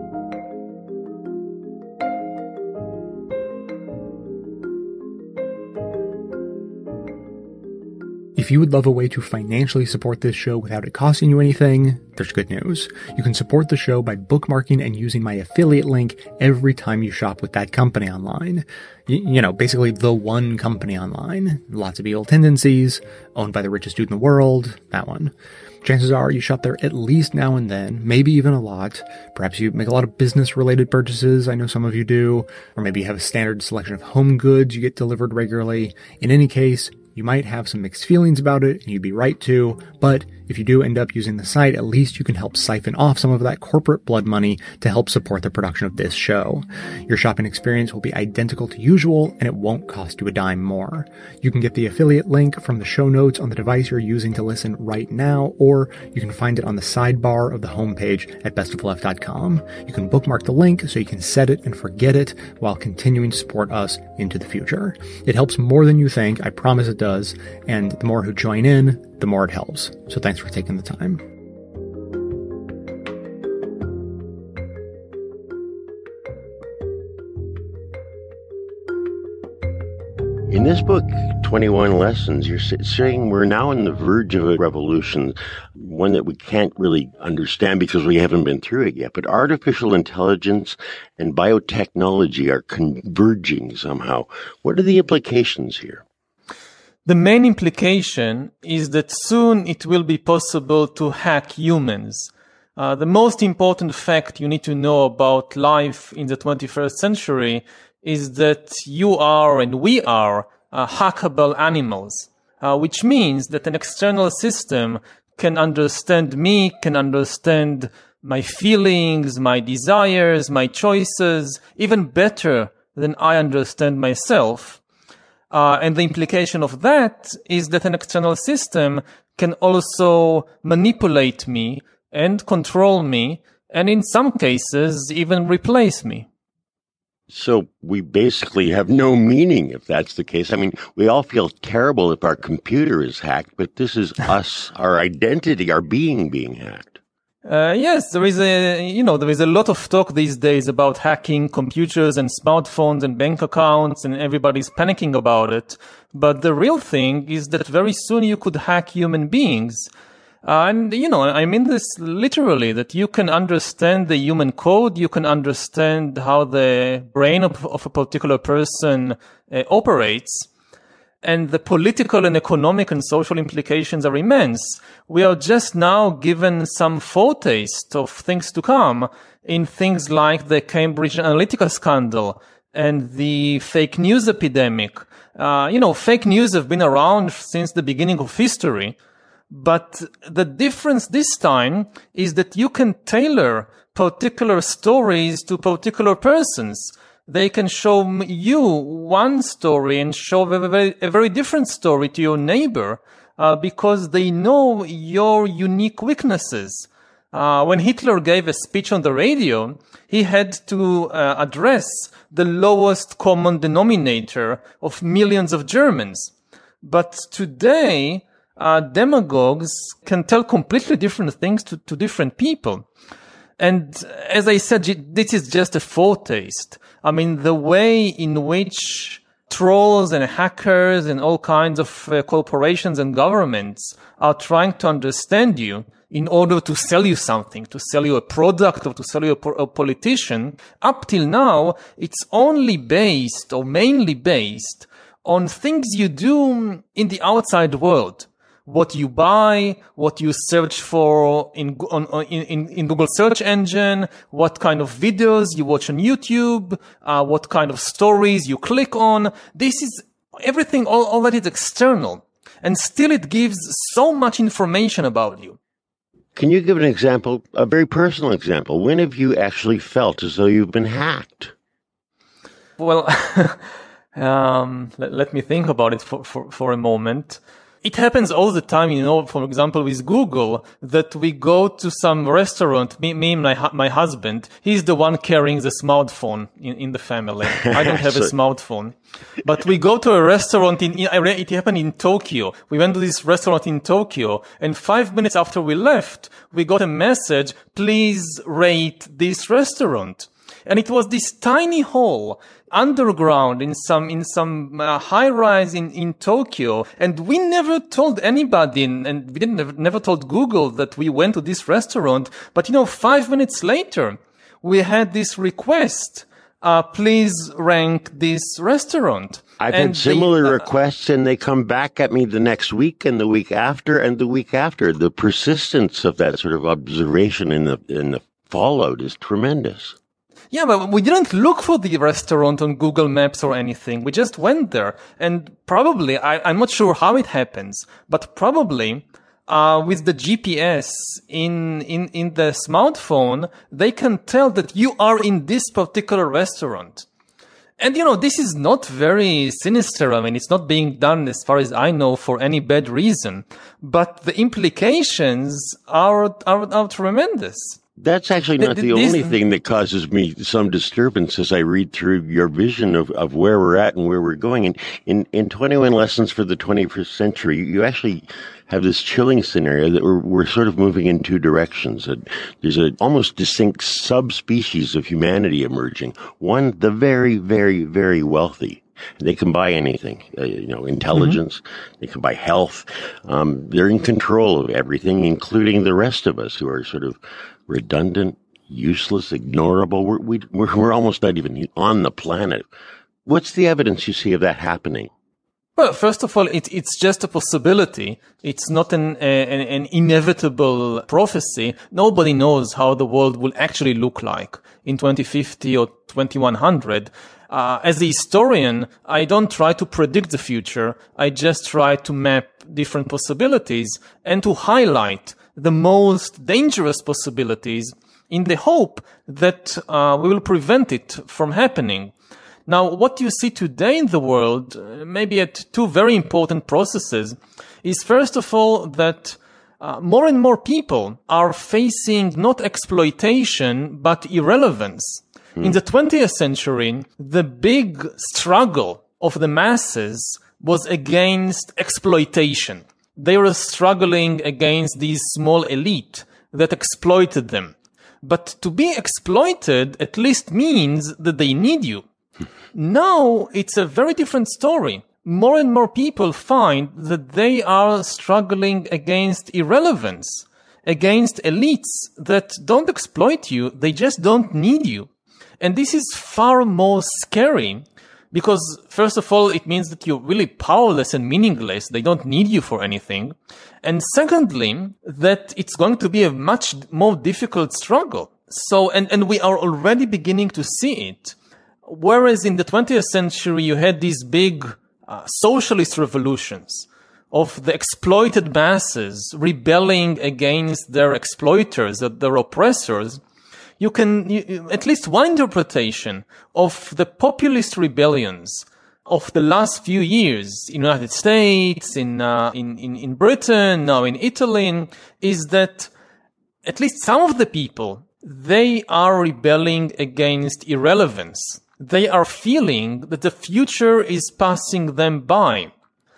If you would love a way to financially support this show without it costing you anything, there's good news. You can support the show by bookmarking and using my affiliate link every time you shop with that company online. Y- you know, basically the one company online. Lots of evil tendencies, owned by the richest dude in the world, that one. Chances are you shop there at least now and then, maybe even a lot. Perhaps you make a lot of business-related purchases, I know some of you do. Or maybe you have a standard selection of home goods you get delivered regularly. In any case, you might have some mixed feelings about it, and you'd be right to, but if you do end up using the site, at least you can help siphon off some of that corporate blood money to help support the production of this show. Your shopping experience will be identical to usual, and it won't cost you a dime more. You can get the affiliate link from the show notes on the device you're using to listen right now, or you can find it on the sidebar of the homepage at best of left dot com. You can bookmark the link so you can set it and forget it while continuing to support us into the future. It helps more than you think, I promise it does, and the more who join in, the more it helps. So thanks for taking the time. In this book, twenty-one Lessons, you're saying we're now on the verge of a revolution, one that we can't really understand because we haven't been through it yet. But artificial intelligence and biotechnology are converging somehow. What are the implications here? The main implication is that soon it will be possible to hack humans. Uh, the most important fact you need to know about life in the twenty-first century is that you are and we are uh, hackable animals, uh, which means that an external system can understand me, can understand my feelings, my desires, my choices, even better than I understand myself. Uh, and the implication of that is that an external system can also manipulate me and control me, and in some cases, even replace me. So we basically have no meaning if that's the case. I mean, we all feel terrible if our computer is hacked, but this is us, our identity, our being being hacked. Uh, yes, there is a, you know, there is a lot of talk these days about hacking computers and smartphones and bank accounts, and everybody's panicking about it. But the real thing is that very soon you could hack human beings. Uh, and, you know, I mean this literally, that you can understand the human code, you can understand how the brain of, of a particular person uh, operates. And the political and economic and social implications are immense. We are just now given some foretaste of things to come in things like the Cambridge Analytica scandal and the fake news epidemic. Uh, you know, fake news have been around since the beginning of history. But the difference this time is that you can tailor particular stories to particular persons. They can show you one story and show a very, a very different story to your neighbor uh, because they know your unique weaknesses. Uh, when Hitler gave a speech on the radio, he had to uh, address the lowest common denominator of millions of Germans. But today, uh, demagogues can tell completely different things to, to different people. And as I said, this is just a foretaste. I mean, the way in which trolls and hackers and all kinds of uh, corporations and governments are trying to understand you in order to sell you something, to sell you a product or to sell you a, po- a politician, up till now, it's only based or mainly based on things you do in the outside world. What you buy, what you search for in, on, in, in Google search engine, what kind of videos you watch on YouTube, uh, what kind of stories you click on. This is everything, all, all that is external. And still it gives so much information about you. Can you give an example, a very personal example? When have you actually felt as though you've been hacked? Well, um, let, let me think about it for, for, for a moment. It happens all the time, you know, for example, with Google, that we go to some restaurant, me, me and my, my husband, he's the one carrying the smartphone in, in the family. I don't have so, a smartphone. But we go to a restaurant in, it happened in Tokyo. We went to this restaurant in Tokyo, and five minutes after we left, we got a message, please rate this restaurant. And it was this tiny hole underground in some in some uh, high rise in in Tokyo, and we never told anybody, and, and we didn't never, never told Google that we went to this restaurant. But you know, five minutes later, we had this request: uh, please rank this restaurant. I've and had similar the, uh, requests, and they come back at me the next week, and the week after, and the week after. The persistence of that sort of observation in the in the fallout is tremendous. Yeah, but we didn't look for the restaurant on Google Maps or anything. We just went there. And probably, I, I'm not sure how it happens, but probably, uh, with the G P S in, in, in the smartphone, they can tell that you are in this particular restaurant. And, you know, this is not very sinister. I mean, it's not being done, as far as I know, for any bad reason. But the implications are, are, are tremendous. That's actually not the this, only thing that causes me some disturbance as I read through your vision of, of where we're at and where we're going. And in, in twenty-one Lessons for the twenty-first Century, you actually have this chilling scenario that we're, we're sort of moving in two directions. There's an almost distinct subspecies of humanity emerging. One, the very, very, very wealthy. They can buy anything, uh, you know, intelligence. Mm-hmm. They can buy health. Um, they're in control of everything, including the rest of us who are sort of redundant, useless, ignorable. We're, we, we're, we're almost not even on the planet. What's the evidence you see of that happening? Well, first of all, it, it's just a possibility. It's not an, an, an inevitable prophecy. Nobody knows how the world will actually look like in twenty fifty or twenty-one hundred. Uh, as a historian, I don't try to predict the future. I just try to map different possibilities and to highlight the most dangerous possibilities in the hope that uh, we will prevent it from happening. Now, what you see today in the world, uh, maybe at two very important processes, is first of all that uh, more and more people are facing not exploitation, but irrelevance. Hmm. In the twentieth century, the big struggle of the masses was against exploitation. They were struggling against these small elite that exploited them. But to be exploited at least means that they need you. Now it's a very different story. More and more people find that they are struggling against irrelevance, against elites that don't exploit you, they just don't need you. And this is far more scary because, first of all, it means that you're really powerless and meaningless. They don't need you for anything. And secondly, that it's going to be a much more difficult struggle. So, and, and we are already beginning to see it. Whereas in the twentieth century, you had these big uh, socialist revolutions of the exploited masses rebelling against their exploiters, their oppressors. You can, you, at least one interpretation of the populist rebellions of the last few years in the United States, in, uh, in, in, in Britain, now in Italy, is that at least some of the people, they are rebelling against irrelevance. They are feeling that the future is passing them by,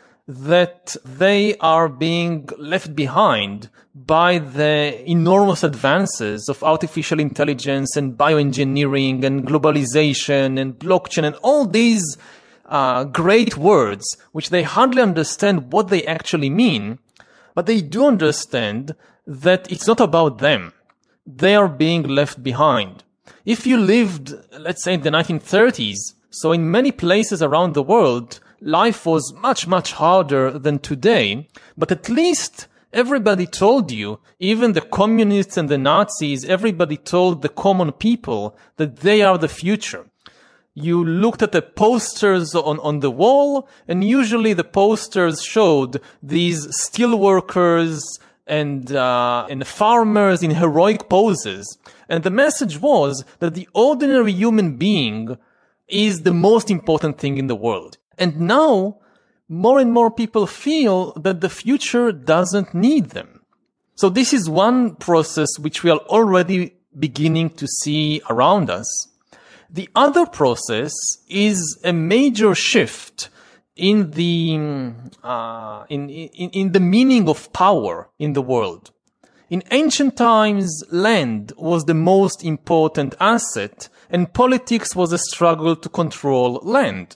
that they are being left behind by the enormous advances of artificial intelligence and bioengineering and globalization and blockchain and all these uh, great words, which they hardly understand what they actually mean, but they do understand that it's not about them. They are being left behind. If you lived, let's say, in the nineteen thirties, so in many places around the world, life was much, much harder than today, but at least everybody told you, even the communists and the Nazis, everybody told the common people that they are the future. You looked at the posters on, on the wall, and usually the posters showed these steel workers and, uh, and farmers in heroic poses. And the message was that the ordinary human being is the most important thing in the world. And now, more and more people feel that the future doesn't need them. So this is one process which we are already beginning to see around us. The other process is a major shift in the uh, in, in in the meaning of power in the world. In ancient times, land was the most important asset, and politics was a struggle to control land.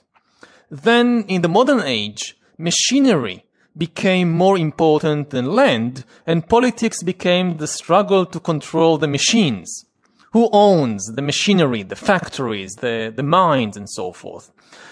Then, in the modern age, machinery became more important than land, and politics became the struggle to control the machines. Who owns the machinery, the factories, the, the mines, and so forth?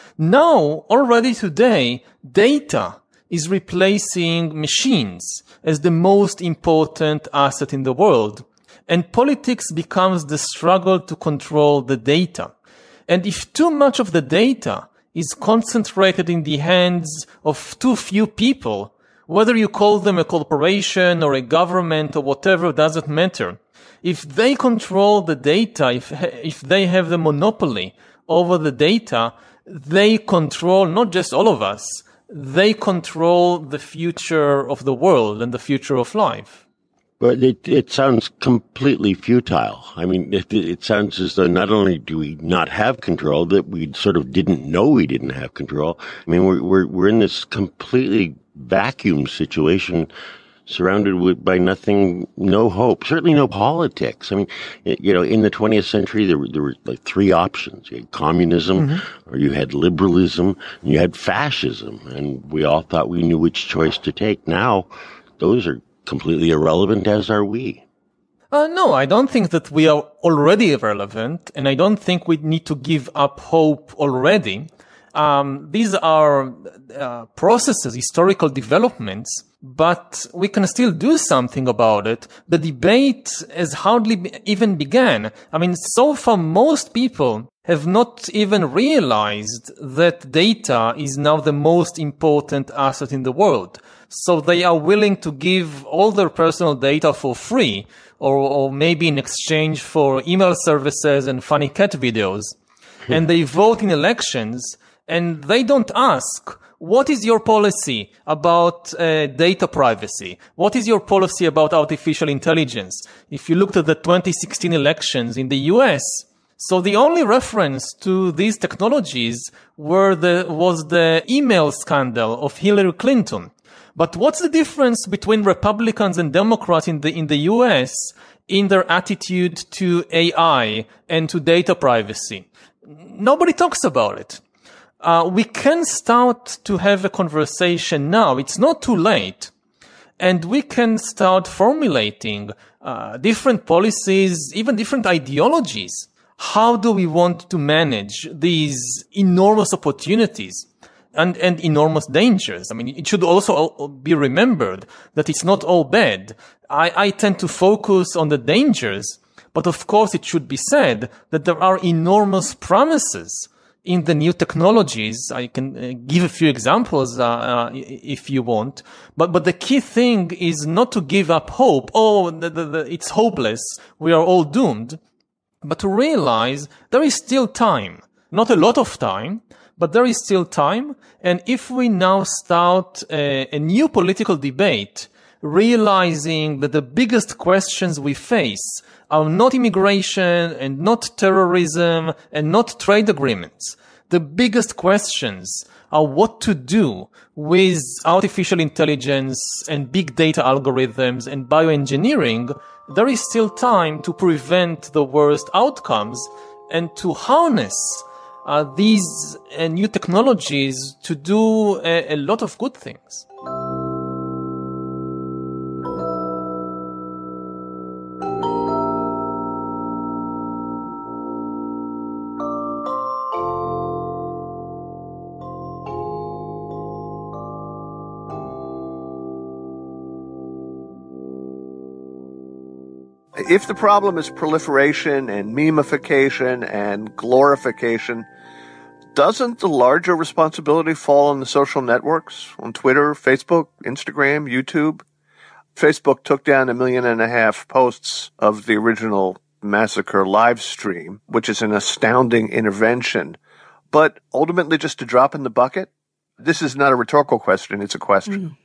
Now, already today, data is replacing machines as the most important asset in the world, and politics becomes the struggle to control the data. And if too much of the data is concentrated in the hands of too few people, whether you call them a corporation or a government or whatever, doesn't matter. If they control the data, if, if they have the monopoly over the data, they control not just all of us, they control the future of the world and the future of life. But it, it sounds completely futile. I mean, it, it sounds as though not only do we not have control, that we sort of didn't know we didn't have control. I mean, we're, we're, we're in this completely vacuum situation, surrounded with, by nothing, no hope, certainly no politics. I mean, you know, in the twentieth century, there were, there were like three options. You had communism, mm-hmm. or you had liberalism, and you had fascism. And we all thought we knew which choice to take. Now, those are completely irrelevant, as are we. Uh, no, I don't think that we are already irrelevant, and I don't think we need to give up hope already. Um, these are uh, processes, historical developments, but we can still do something about it. The debate has hardly be- even began. I mean, so far, most people have not even realized that data is now the most important asset in the world. So they are willing to give all their personal data for free, or, or maybe in exchange for email services and funny cat videos. And they vote in elections, and they don't ask, what is your policy about uh, data privacy? What is your policy about artificial intelligence? If you looked at the twenty sixteen elections in the U S, so the only reference to these technologies were the, was the email scandal of Hillary Clinton. But what's the difference between Republicans and Democrats in the, in the U S in their attitude to A I and to data privacy? Nobody talks about it. Uh, we can start to have a conversation now. It's not too late. And we can start formulating uh, different policies, even different ideologies. How do we want to manage these enormous opportunities and, and enormous dangers? I mean, it should also be remembered that it's not all bad. I, I tend to focus on the dangers, but of course it should be said that there are enormous promises in the new technologies. I can uh, give a few examples, uh, uh, if you want. But, but the key thing is not to give up hope. Oh, the, the, the, it's hopeless. We are all doomed. But to realize there is still time. Not a lot of time, but there is still time. And if we now start a, a new political debate, realizing that the biggest questions we face are not immigration and not terrorism and not trade agreements. The biggest questions are what to do with artificial intelligence and big data algorithms and bioengineering. There is still time to prevent the worst outcomes and to harness uh, these uh, new technologies to do a, a lot of good things. If the problem is proliferation and memification and glorification, doesn't the larger responsibility fall on the social networks, on Twitter, Facebook, Instagram, YouTube? Facebook took down a million and a half posts of the original massacre live stream, which is an astounding intervention, but ultimately just a drop in the bucket? This is not a rhetorical question, it's a question. Mm.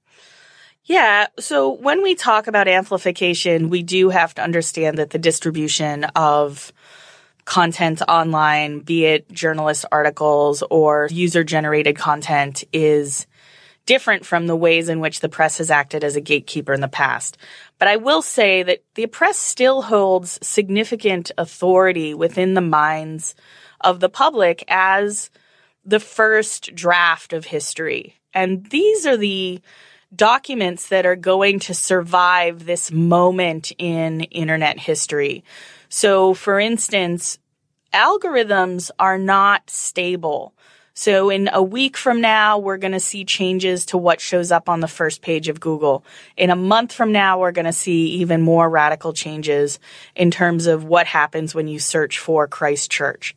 Yeah. So when we talk about amplification, we do have to understand that the distribution of content online, be it journalist articles or user-generated content, is different from the ways in which the press has acted as a gatekeeper in the past. But I will say that the press still holds significant authority within the minds of the public as the first draft of history. And these are the documents that are going to survive this moment in internet history. So, for instance, algorithms are not stable. So in a week from now, we're going to see changes to what shows up on the first page of Google. In a month from now, we're going to see even more radical changes in terms of what happens when you search for Christchurch.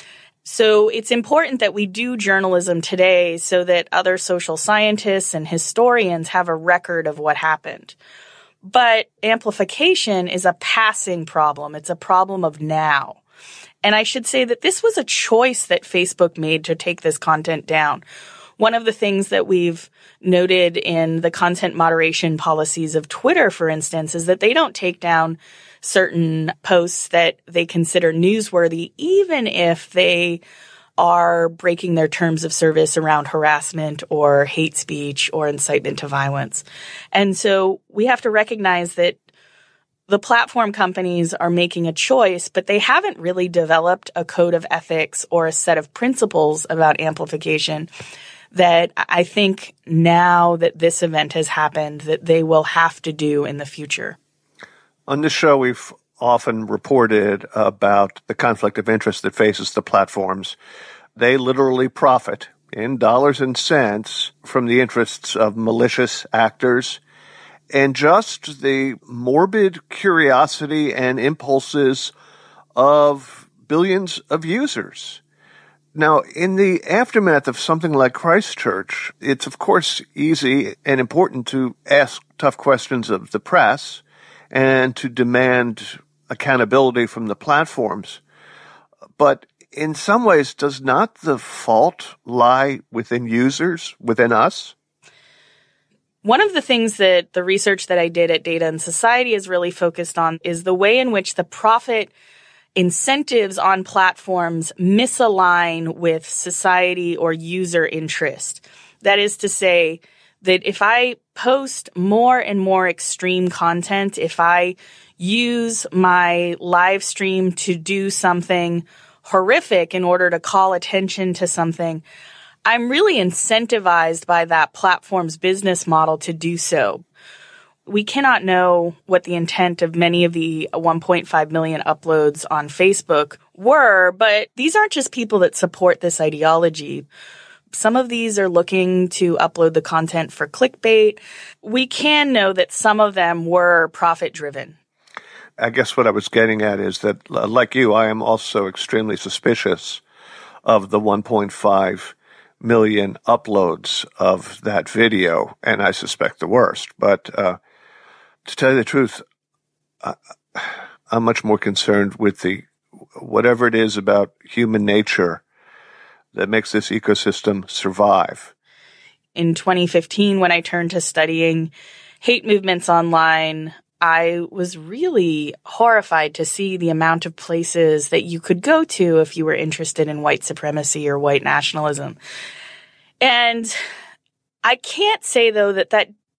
So it's important that we do journalism today so that other social scientists and historians have a record of what happened. But amplification is a passing problem. It's a problem of now. And I should say that this was a choice that Facebook made to take this content down. One of the things that we've noted in the content moderation policies of Twitter, for instance, is that they don't take down certain posts that they consider newsworthy, even if they are breaking their terms of service around harassment or hate speech or incitement to violence. And so we have to recognize that the platform companies are making a choice, but they haven't really developed a code of ethics or a set of principles about amplification that I think now that this event has happened, that they will have to do in the future. On this show, we've often reported about the conflict of interest that faces the platforms. They literally profit in dollars and cents from the interests of malicious actors and just the morbid curiosity and impulses of billions of users. Now, in the aftermath of something like Christchurch, it's of course easy and important to ask tough questions of the press and to demand accountability from the platforms. But in some ways, does not the fault lie within users, within us? One of the things that the research that I did at Data and Society is really focused on is the way in which the profit incentives on platforms misalign with society or user interest. That is to say, that if I post more and more extreme content, if I use my live stream to do something horrific in order to call attention to something, I'm really incentivized by that platform's business model to do so. We cannot know what the intent of many of the one point five million uploads on Facebook were, but these aren't just people that support this ideology. Some of these are looking to upload the content for clickbait. We can know that some of them were profit-driven. I guess what I was getting at is that, like you, I am also extremely suspicious of the one point five million uploads of that video, and I suspect the worst. But uh, to tell you the truth, I, I'm much more concerned with the whatever it is about human nature that makes this ecosystem survive. In twenty fifteen, when I turned to studying hate movements online, I was really horrified to see the amount of places that you could go to if you were interested in white supremacy or white nationalism. And I can't say, though, that that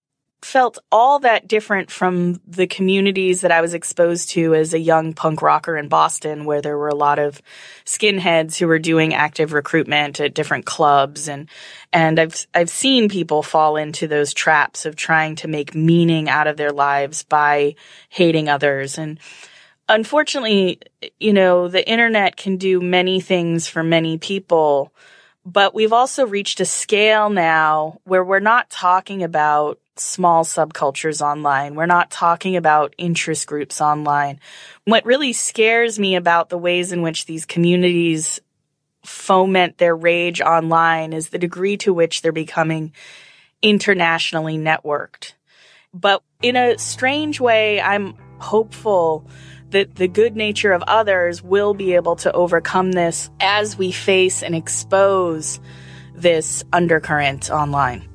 felt all that different from the communities that I was exposed to as a young punk rocker in Boston, where there were a lot of skinheads who were doing active recruitment at different clubs. And, and I've, I've seen people fall into those traps of trying to make meaning out of their lives by hating others. And unfortunately, you know, the internet can do many things for many people, but we've also reached a scale now where we're not talking about small subcultures online. We're not talking about interest groups online. What really scares me about the ways in which these communities foment their rage online is the degree to which they're becoming internationally networked. But in a strange way, I'm hopeful that the good nature of others will be able to overcome this as we face and expose this undercurrent online.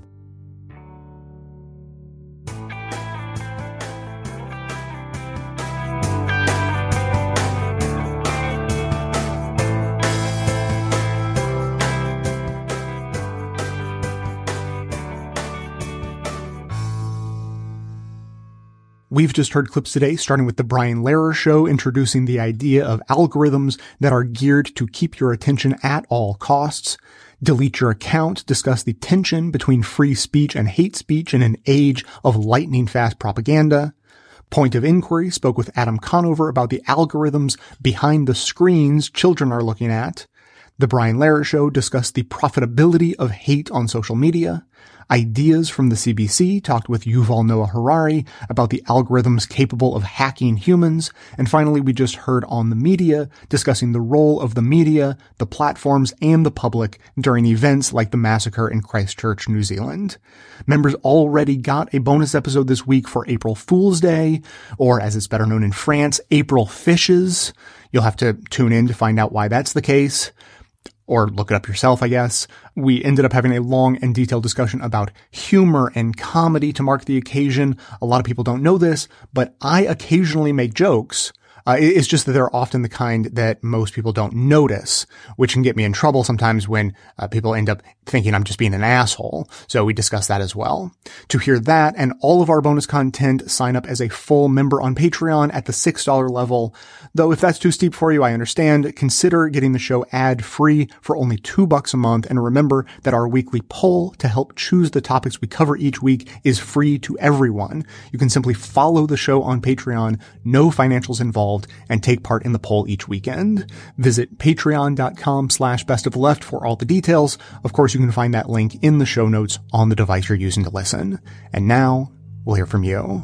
We've just heard clips today, starting with The Brian Lehrer Show, introducing the idea of algorithms that are geared to keep your attention at all costs. Delete Your Account discussed the tension between free speech and hate speech in an age of lightning-fast propaganda. Point of Inquiry spoke with Adam Conover about the algorithms behind the screens children are looking at. The Brian Lehrer Show discussed the profitability of hate on social media. Ideas from the C B C talked with Yuval Noah Harari about the algorithms capable of hacking humans. And finally, we just heard On the Media discussing the role of the media, the platforms, and the public during events like the massacre in Christchurch, New Zealand. Members already got a bonus episode this week for April Fool's Day, or as it's better known in France, April Fishes. You'll have to tune in to find out why that's the case. Or look it up yourself, I guess. We ended up having a long and detailed discussion about humor and comedy to mark the occasion. A lot of people don't know this, but I occasionally make jokes. Uh, it's just that they're often the kind that most people don't notice, which can get me in trouble sometimes when uh, people end up thinking I'm just being an asshole. So we discussed that as well. To hear that and all of our bonus content, sign up as a full member on Patreon at the six dollars level. Though if that's too steep for you, I understand. Consider getting the show ad-free for only two bucks a month. And remember that our weekly poll to help choose the topics we cover each week is free to everyone. You can simply follow the show on Patreon, no financials involved, and take part in the poll each weekend. Visit patreon.com slash best of left for all the details. Of course, you can find that link in the show notes on the device you're using to listen. And now we'll hear from you.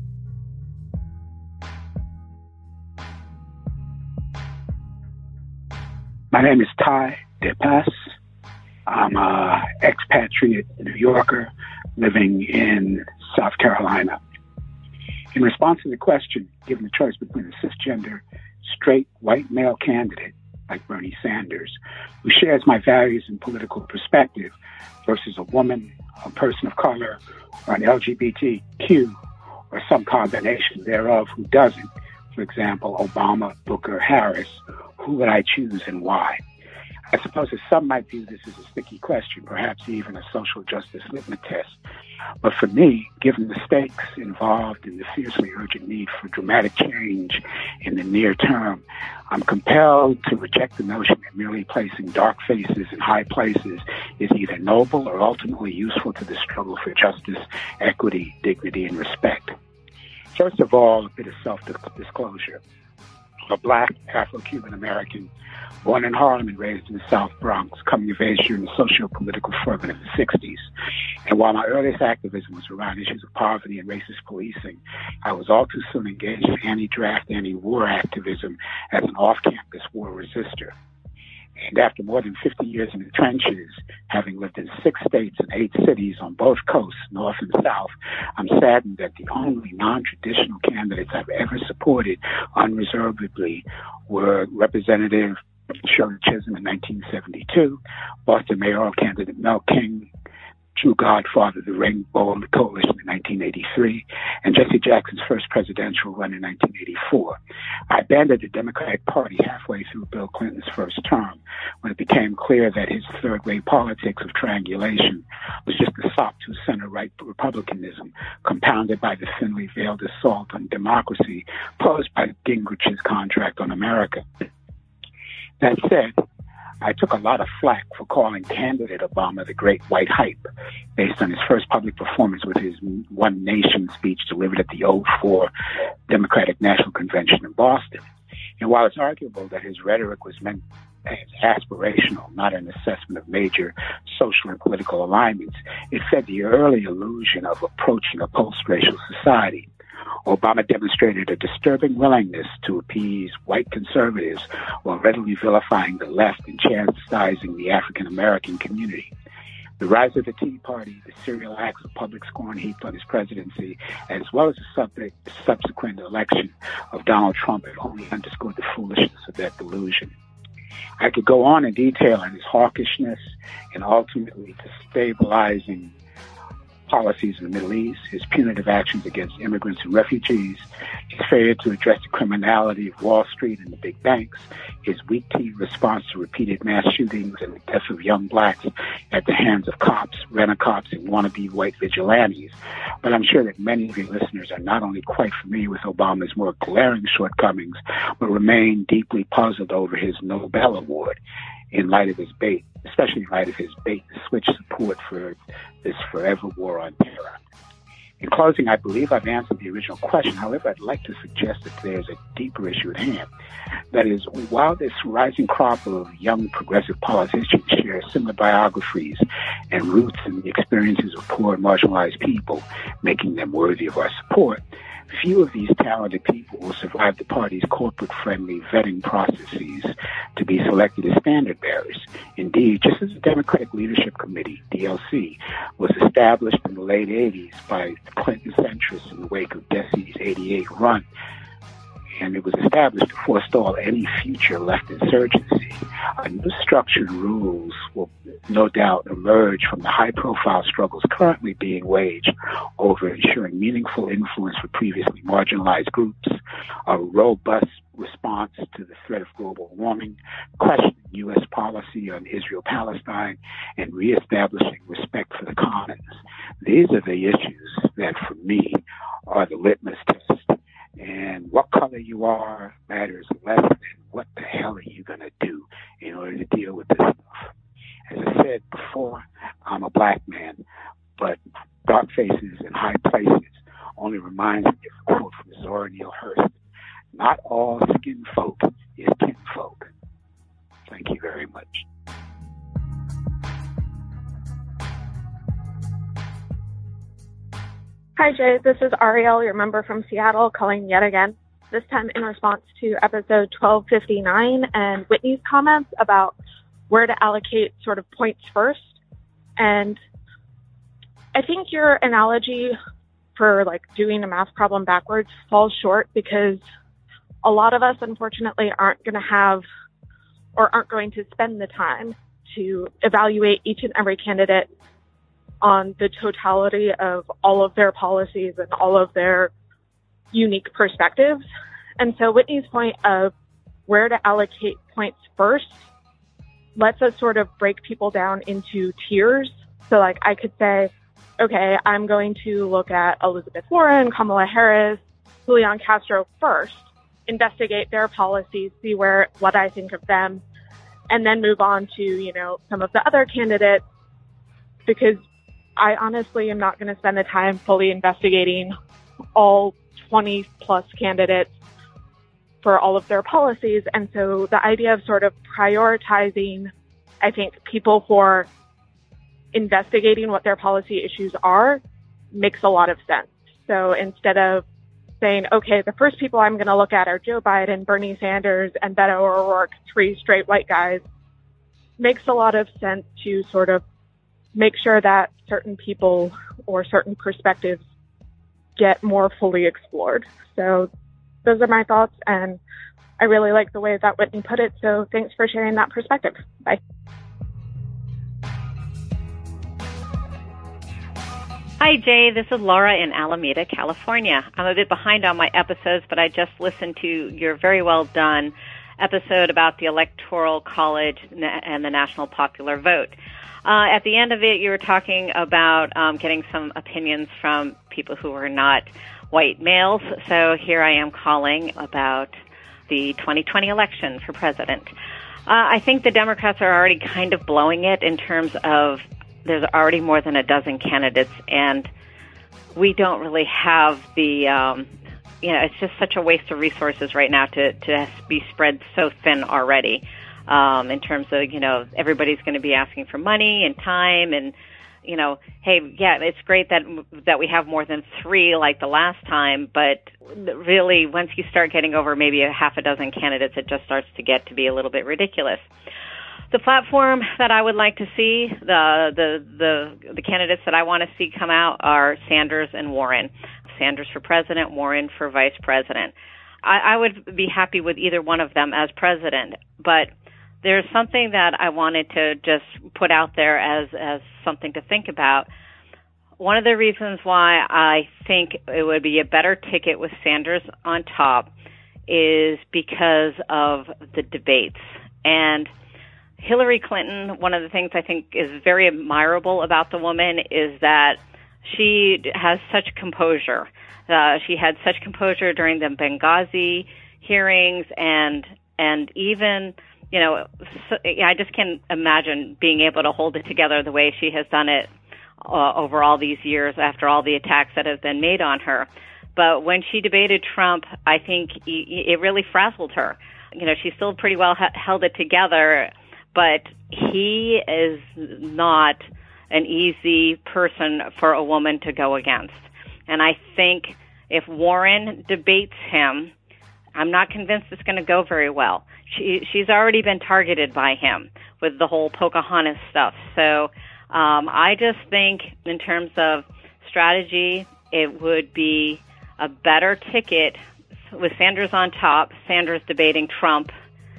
My name is Ty DePass. I'm an expatriate New Yorker living in South Carolina. In response to the question, given the choice between a cisgender, straight, white male candidate like Bernie Sanders, who shares my values and political perspective, versus a woman, a person of color, or an L G B T Q, or some combination thereof who doesn't, for example, Obama, Booker, Harris, who would I choose and why? I suppose that some might view this as a sticky question, perhaps even a social justice litmus test. But for me, given the stakes involved and the fiercely urgent need for dramatic change in the near term, I'm compelled to reject the notion that merely placing dark faces in high places is either noble or ultimately useful to the struggle for justice, equity, dignity, and respect. First of all, a bit of self-disclosure. I'm a black Afro-Cuban American, born in Harlem and raised in the South Bronx, coming of age during the socio-political ferment of the sixties. And while my earliest activism was around issues of poverty and racist policing, I was all too soon engaged in anti-draft, anti-war activism as an off-campus war resistor. And after more than fifty years in the trenches, having lived in six states and eight cities on both coasts, north and south, I'm saddened that the only non-traditional candidates I've ever supported unreservedly were Representative Shirley Chisholm in nineteen seventy-two, Boston mayoral candidate Mel King, true godfather of the Rainbow Coalition in nineteen eighty-three, and Jesse Jackson's first presidential run in nineteen eighty-four. I abandoned the Democratic Party halfway through Bill Clinton's first term when it became clear that his third-rate politics of triangulation was just a sop to center-right republicanism, compounded by the thinly veiled assault on democracy posed by Gingrich's contract on America. That said, I took a lot of flack for calling candidate Obama the great white hype based on his first public performance with his One Nation speech delivered at the oh four Democratic National Convention in Boston. And while it's arguable that his rhetoric was meant as aspirational, not an assessment of major social and political alignments, it fed the early illusion of approaching a post-racial society. Obama demonstrated a disturbing willingness to appease white conservatives while readily vilifying the left and chastising the African-American community. The rise of the Tea Party, the serial acts of public scorn heaped on his presidency, as well as the sub- subsequent election of Donald Trump, have only underscored the foolishness of that delusion. I could go on in detail on his hawkishness and ultimately destabilizing policies in the Middle East, his punitive actions against immigrants and refugees, his failure to address the criminality of Wall Street and the big banks, his weak-tea response to repeated mass shootings and the deaths of young blacks at the hands of cops, rent-a-cops, and wannabe white vigilantes. But I'm sure that many of your listeners are not only quite familiar with Obama's more glaring shortcomings, but remain deeply puzzled over his Nobel Award in light of his bait, especially in light of his bait to switch support for this forever war on terror. In closing, I believe I've answered the original question. However, I'd like to suggest that there's a deeper issue at hand. That is, while this rising crop of young progressive politicians share similar biographies and roots in the experiences of poor and marginalized people, making them worthy of our support, few of these talented people will survive the party's corporate-friendly vetting processes to be selected as standard bearers. Indeed, just as the Democratic Leadership Committee, D L C, was established in the late eighties by the Clinton centrists in the wake of Desi's eighty-eight run, and it was established to forestall any future left insurgency, a new structure and rules will no doubt emerge from the high-profile struggles currently being waged over ensuring meaningful influence for previously marginalized groups, a robust response to the threat of global warming, questioning U S policy on Israel-Palestine, and reestablishing respect for the commons. These are the issues that, for me, are the litmus test. And what color you are matters less than what the hell are you going to do in order to deal with this stuff. As I said before, I'm a black man, but dark faces and high places only reminds me of a quote from Zora Neale Hurston. Not all skin folk is kinfolk. Thank you very much. Hi, Jay. This is Ariel, your member from Seattle, calling yet again. This time in response to episode twelve fifty-nine and Whitney's comments about where to allocate sort of points first. And I think your analogy for like doing a math problem backwards falls short because a lot of us, unfortunately, aren't going to have or aren't going to spend the time to evaluate each and every candidate on the totality of all of their policies and all of their unique perspectives. And so Whitney's point of where to allocate points first lets us sort of break people down into tiers. So like I could say, okay, I'm going to look at Elizabeth Warren, Kamala Harris, Julian Castro first, investigate their policies, see where, what I think of them, and then move on to, you know, some of the other candidates, because I honestly am not going to spend the time fully investigating all twenty plus candidates for all of their policies. And so the idea of sort of prioritizing, I think, people for investigating what their policy issues are makes a lot of sense. So instead of saying, okay, the first people I'm going to look at are Joe Biden, Bernie Sanders, and Beto O'Rourke, three straight white guys, makes a lot of sense to sort of make sure that certain people or certain perspectives get more fully explored. So those are my thoughts, and I really like the way that Whitney put it, so thanks for sharing that perspective. Bye. Hi, Jay. This is Laura in Alameda, California. I'm a bit behind on my episodes, but I just listened to your very well done episode about the Electoral College and the National Popular Vote. Uh, at the end of it, you were talking about um, getting some opinions from people who are not white males. So here I am calling about the twenty twenty election for president. Uh, I think the Democrats are already kind of blowing it in terms of there's already more than a dozen candidates, and we don't really have the, um, you know, it's just such a waste of resources right now to, to be spread so thin already um, in terms of, you know, everybody's going to be asking for money and time and, you know, hey, yeah, it's great that that we have more than three like the last time, but really once you start getting over maybe a half a dozen candidates, it just starts to get to be a little bit ridiculous. The platform that I would like to see, the the the, the candidates that I want to see come out are Sanders and Warren. Sanders for president, Warren for vice president. I, I would be happy with either one of them as president, but there's something that I wanted to just put out there as, as something to think about. One of the reasons why I think it would be a better ticket with Sanders on top is because of the debates. And Hillary Clinton, one of the things I think is very admirable about the woman is that she has such composure. Uh, she had such composure during the Benghazi hearings and and even, you know, so, I just can't imagine being able to hold it together the way she has done it uh, over all these years after all the attacks that have been made on her. But when she debated Trump, I think it really frazzled her. You know, she still pretty well ha- held it together, but he is not an easy person for a woman to go against. And I think if Warren debates him, I'm not convinced it's going to go very well. She, she's already been targeted by him with the whole Pocahontas stuff. So um, I just think in terms of strategy, it would be a better ticket with Sanders on top, Sanders debating Trump,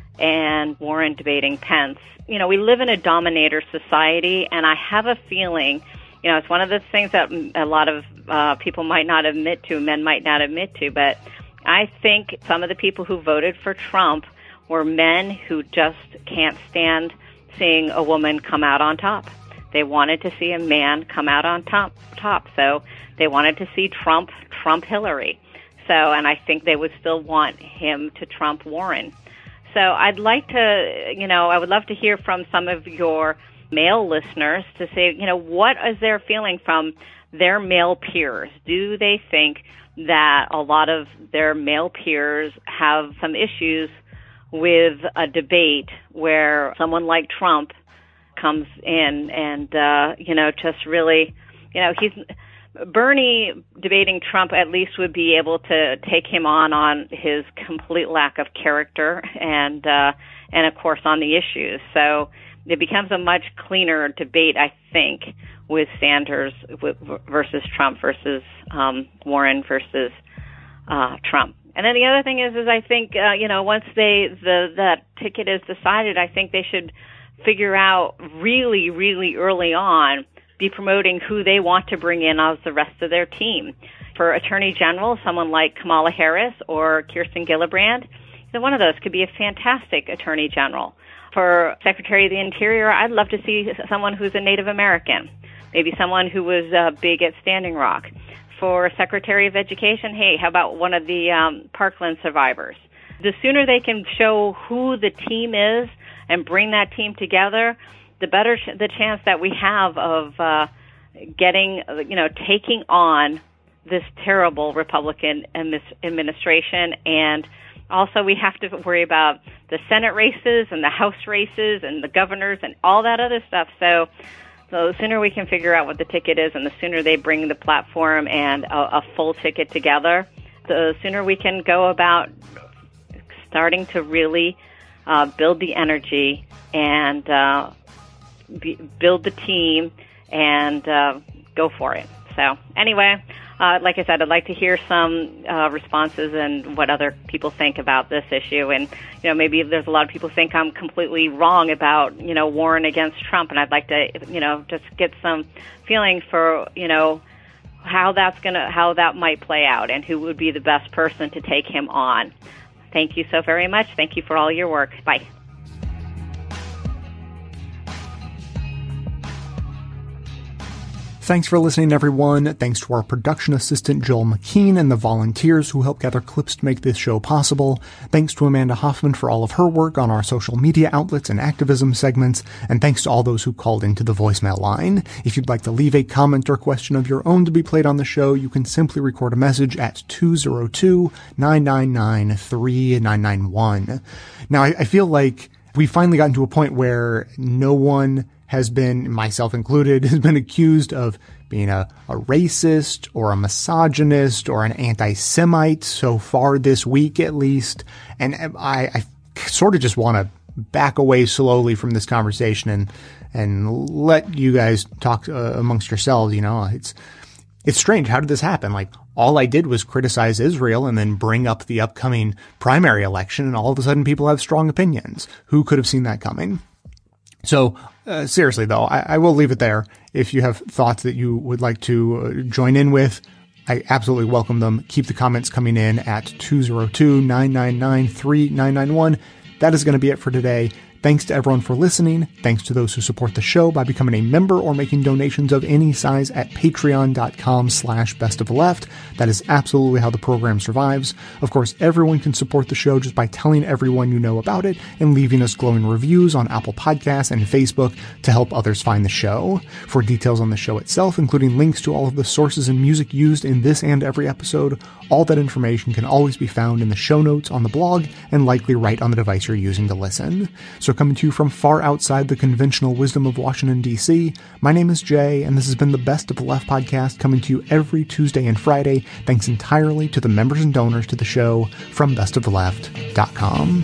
and Warren debating Pence. You know, we live in a dominator society, and I have a feeling, you know, it's one of the things that a lot of uh, people might not admit to, men might not admit to, but I think some of the people who voted for Trump were men who just can't stand seeing a woman come out on top. They wanted to see a man come out on top, top. So they wanted to see Trump, Trump Hillary. So, and I think they would still want him to Trump Warren. So I'd like to, you know, I would love to hear from some of your male listeners to say, you know, what is their feeling from their male peers? Do they think that a lot of their male peers have some issues with a debate where someone like Trump comes in and, uh, you know, just really, you know, he's... Bernie debating Trump at least would be able to take him on on his complete lack of character and uh, and of course on the issues. So it becomes a much cleaner debate, I think, with Sanders versus Trump versus um, Warren versus uh, Trump. And then the other thing is, is I think uh, you know once they the that ticket is decided, I think they should figure out really, really early on. Be promoting who they want to bring in as the rest of their team. For Attorney General, someone like Kamala Harris or Kirsten Gillibrand, either one of those could be a fantastic Attorney General. For Secretary of the Interior, I'd love to see someone who's a Native American, maybe someone who was uh, big at Standing Rock. For Secretary of Education, hey, how about one of the um, Parkland survivors? The sooner they can show who the team is and bring that team together, the better ch- the chance that we have of uh, getting, you know, taking on this terrible Republican administration. And also we have to worry about the Senate races and the House races and the governors and all that other stuff. So, so the sooner we can figure out what the ticket is and the sooner they bring the platform and a, a full ticket together, the sooner we can go about starting to really uh, build the energy and uh, Be, build the team and uh, go for it. So anyway, uh, like I said, I'd like to hear some uh, responses and what other people think about this issue. And, you know, maybe there's a lot of people think I'm completely wrong about, you know, Warren against Trump. And I'd like to, you know, just get some feeling for, you know, how that's gonna how that might play out and who would be the best person to take him on. Thank you so very much. Thank you for all your work. Bye. Thanks for listening, everyone. Thanks to our production assistant, Joel McKean, and the volunteers who help gather clips to make this show possible. Thanks to Amanda Hoffman for all of her work on our social media outlets and activism segments. And thanks to all those who called into the voicemail line. If you'd like to leave a comment or question of your own to be played on the show, you can simply record a message at two oh two, nine nine nine, three nine nine one. Now, I, I feel like we've finally gotten to a point where no one has been, myself included, has been accused of being a, a racist or a misogynist or an anti-Semite so far this week, at least. And I, I sort of just want to back away slowly from this conversation and, and let you guys talk uh, amongst yourselves. You know, it's, it's strange. How did this happen? Like, all I did was criticize Israel and then bring up the upcoming primary election, and all of a sudden people have strong opinions. Who could have seen that coming? So, uh, seriously though, I, I will leave it there. If you have thoughts that you would like to uh, join in with, I absolutely welcome them. Keep the comments coming in at two oh two, nine nine nine, three nine nine one. That is going to be it for today. Thanks to everyone for listening. Thanks to those who support the show by becoming a member or making donations of any size at patreon.com slash best of the left. That is absolutely how the program survives. Of course, everyone can support the show just by telling everyone you know about it and leaving us glowing reviews on Apple Podcasts and Facebook to help others find the show. For details on the show itself, including links to all of the sources and music used in this and every episode, all that information can always be found in the show notes on the blog and likely right on the device you're using to listen. So coming to you from far outside the conventional wisdom of Washington, D C, my name is Jay, and this has been the Best of the Left podcast, coming to you every Tuesday and Friday, thanks entirely to the members and donors to the show from best of the left dot com.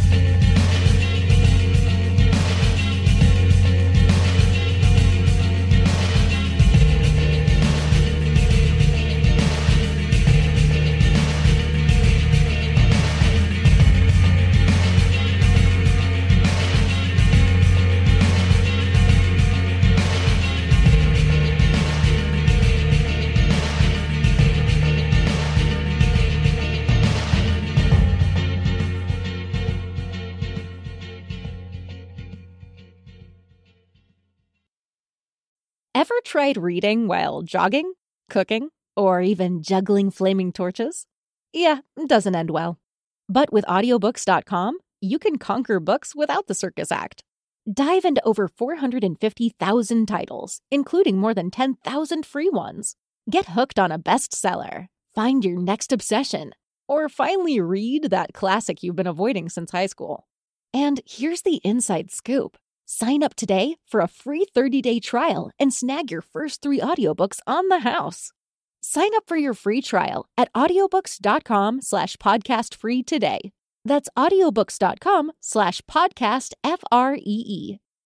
Ever tried reading while jogging, cooking, or even juggling flaming torches? Yeah, it doesn't end well. But with audiobooks dot com, you can conquer books without the circus act. Dive into over four hundred fifty thousand titles, including more than ten thousand free ones. Get hooked on a bestseller, find your next obsession, or finally read that classic you've been avoiding since high school. And here's the inside scoop. Sign up today for a free thirty-day trial and snag your first three audiobooks on the house. Sign up for your free trial at audiobooks.com slash podcast free today. That's audiobooks.com slash podcast F R E E.